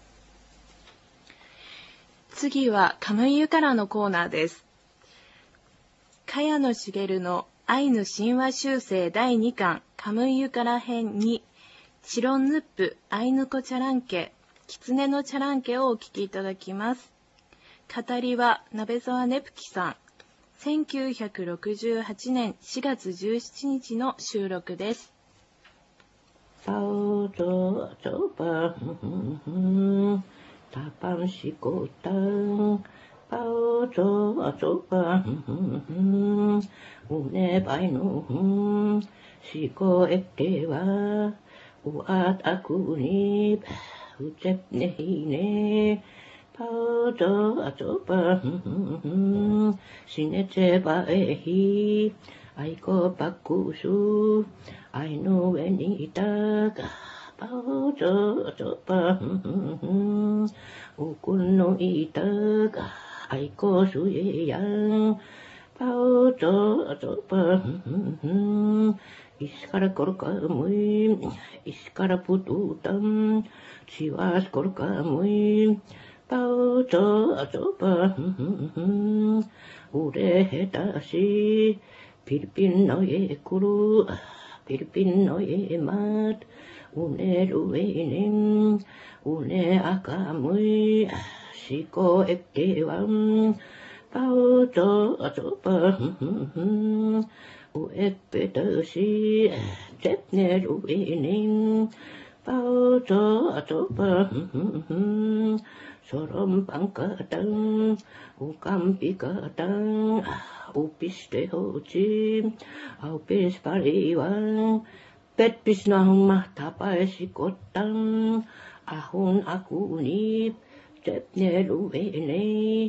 次はカムイユからのコーナーです。茅野茂のアイヌ神話集成だいにかんカムイユから編にチロンヌップアイヌコチャランケ狐のチャランケをお聞きいただきます。語りは鍋沢ねぷきさん。せんきゅうひゃくろくじゅうはちねんしがつじゅうしちにちの収録です。 パオゾアゾバンタパンシコタンパオゾアゾバンウネバイノシコエテワウアタクニウチェプネヒネパオゾアゾバンシネチェバエヒアイコパクスアイノウエニイタガパオゾアゾバンウクノイタガアイコスエヤンパオゾアゾバンイスカラコルカムイイスカラプトゥタンチワスコルカムイパオゾアゾバンウレヘタシピリピンのエクルピリピンのエマッウネルウェネンウネアカムイシコエケワンパオゾアゾバンウエペタシゼネルウェネンパオゾアゾバンSorom pangkatang, ukam pikatang, upis tehoci, aupis pariwang, petpis nahong mahtapay sikotang, ahon akunip, cepne luwene,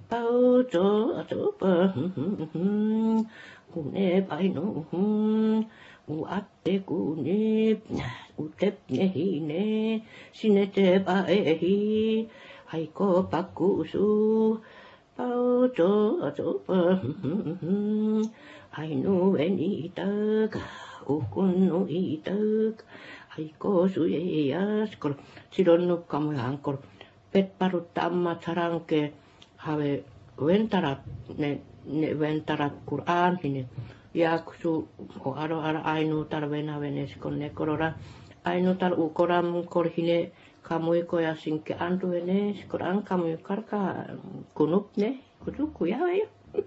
pauzo asopa, kunep aynohon, uate kunip, utepne hine, sinete paehi, Aiko pakusu, pauzo azopa, ainu enitag, ukunu itag, aiko suyeyas, kor silonu kamu angkor, pet parut tamma sarangke, have ventarat, ne ne ventarat Quran hine, yaksu o aro ara ainu tar vena venes kon nekorora, ainu tar ukoram kor hine, kamu iko ya sinke andu ene sikoran kamu karka kunup ne kuzuku yaよ。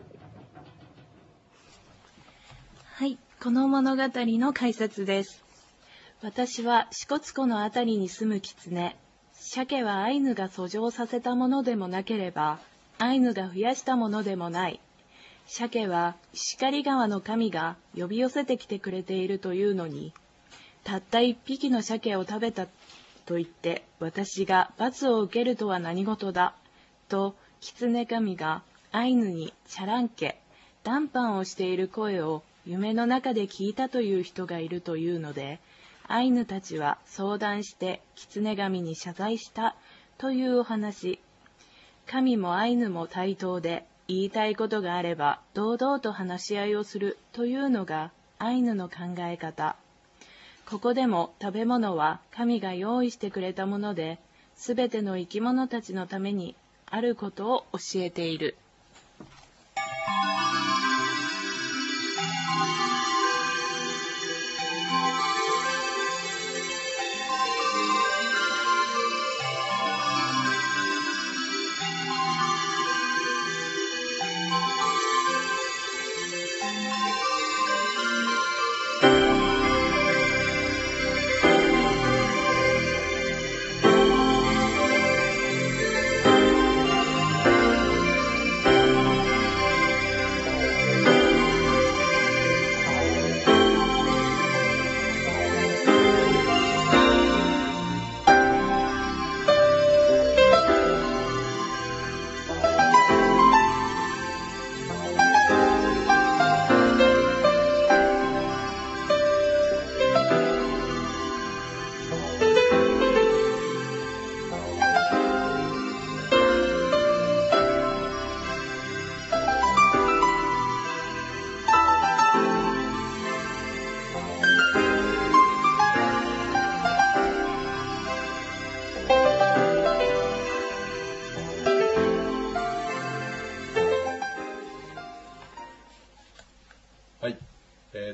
はい、この物語の解説です。私は支笏湖のあたりに住む狐。鮭はアイヌが遡上させたものでもなければ、アイヌが増やしたものでもない。鮭は石狩川の神が呼び寄せてきてくれているというのに、たった一匹の鮭を食べたと言って私が罰を受けるとは何事だと狐神がアイヌにチャランケ談判をしている声を夢の中で聞いたという人がいるというので、アイヌたちは相談して狐神に謝罪したというお話。神もアイヌも対等で言いたいことがあれば堂々と話し合いをするというのがアイヌの考え方。ここでも食べ物は神が用意してくれたもので、すべての生き物たちのためにあることを教えている。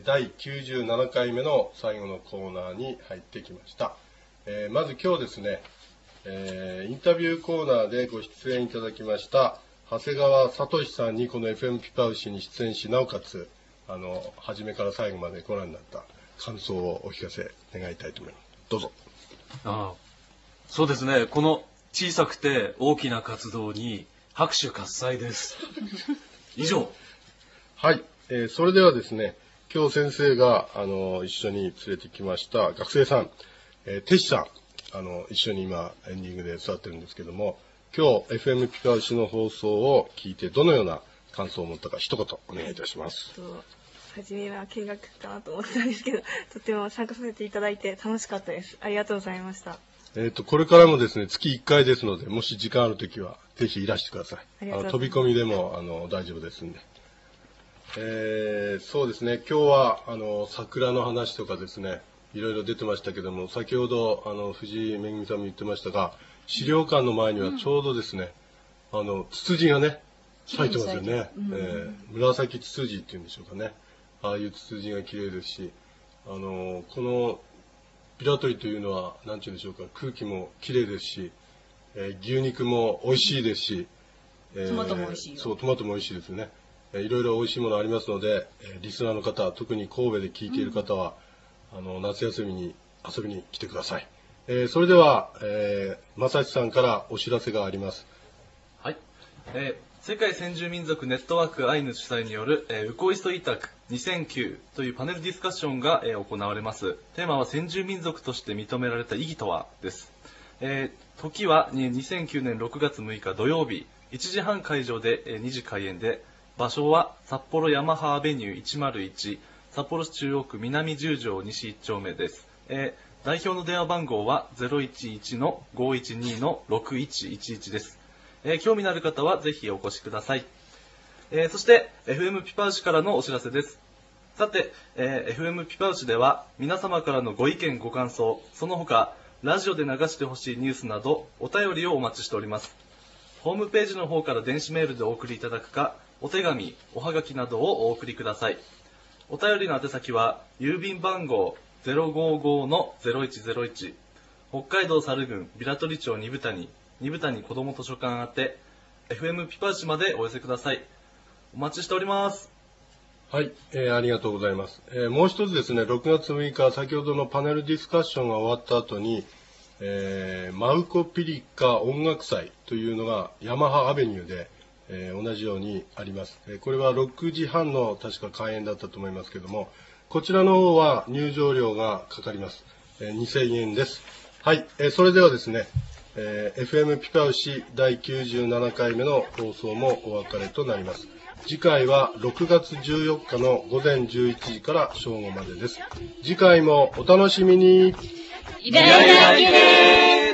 だいきゅうじゅうななかいめの最後のコーナーに入ってきました。えー、まず今日ですね、えー、インタビューコーナーでご出演いただきました長谷川聡さんにこの エフエム ピパウシに出演し、なおかつあの初めから最後までご覧になった感想をお聞かせ願いたいと思います。どうぞ。 ああ、そうですね、この小さくて大きな活動に拍手喝采です。以上。 はい、えー、それではですね、今日先生があの一緒に連れてきました学生さん、えー、テシさん、あの一緒に今エンディングで座ってるんですけども、今日 エフエム ピパウシの放送を聞いてどのような感想を持ったか一言お願いいたします。 初めは見学かなと思ったんですけど、とても参加させていただいて楽しかったです。ありがとうございました。 えっと、これからもですね、月いっかいですので、もし時間あるときはぜひいらしてください。あの飛び込みでもあの大丈夫ですんで。えー、そうですね、今日はあの桜の話とかですね、いろいろ出てましたけども、先ほどあの藤井めぐみさんも言ってましたが、資料館の前にはちょうどですね、うん、あのツツジがね咲いてますよね、うん、えー、紫ツツジっていうんでしょうかね、ああいうツツジが綺麗ですし、あのこの平取というのは何て言うんでしょうか、空気も綺麗ですし、えー、牛肉も美味しいですし、 えー、トマトも美味しいよ。 そう、トマトも美味しいですね。えー、いろいろ美味しいものありますので、えー、リスナーの方、特に神戸で聞いている方は、うん、あの夏休みに遊びに来てください。えー、それでは、えー、正志さんからお知らせがあります。 はい、えー、世界先住民族ネットワークアイヌ主催による、えー、ウコイストイタクにせんきゅうというパネルディスカッションが、えー、行われます。テーマは先住民族として認められた意義とはです。えー、時はにせんきゅうねんろくがつむいか土曜日、いちじはん会場で、えー、にじ開演で、場所は札幌ヤマハアベニューいちまるいち、札幌市中央区南十条西いっ丁目です。えー、代表の電話番号は ゼロいちいちのごいちにのろくいちいちいち です。えー、興味のある方はぜひお越しください。えー、そして エフエム ピパウシからのお知らせです。さて、えー、エフエム ピパウシでは皆様からのご意見ご感想、その他ラジオで流してほしいニュースなどお便りをお待ちしております。ホームページの方から電子メールでお送りいただくか、お手紙、おはがきなどをお送りください。お便りの宛先は郵便番号 ゼロごごのゼロいちゼロいち、北海道猿郡平取町二部谷二部谷子ども図書館宛て エフエム ピパウシまでお寄せください。お待ちしております。 はい、えー、ありがとうございます。えー、もう一つですね、ろくがつむいか、先ほどのパネルディスカッションが終わった後に、えー、マウコピリカ音楽祭というのがヤマハアベニューで、えー、同じようにあります。えー、これはろくじはんの確か開演だったと思いますけども、こちらの方は入場料がかかります。えー、にせんえんです。はい、えー、それではですね、えー、エフエム ピパウシだいきゅうじゅうななかいめの放送もお別れとなります。次回はろくがつじゅうよっかのごぜんじゅういちじから正午までです。次回もお楽しみに。 いただきね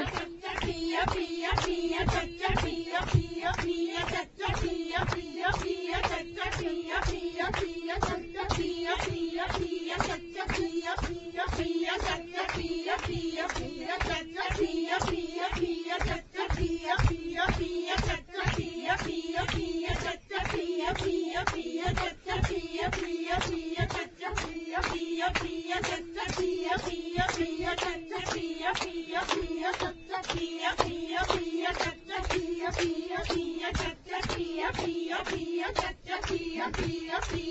ー。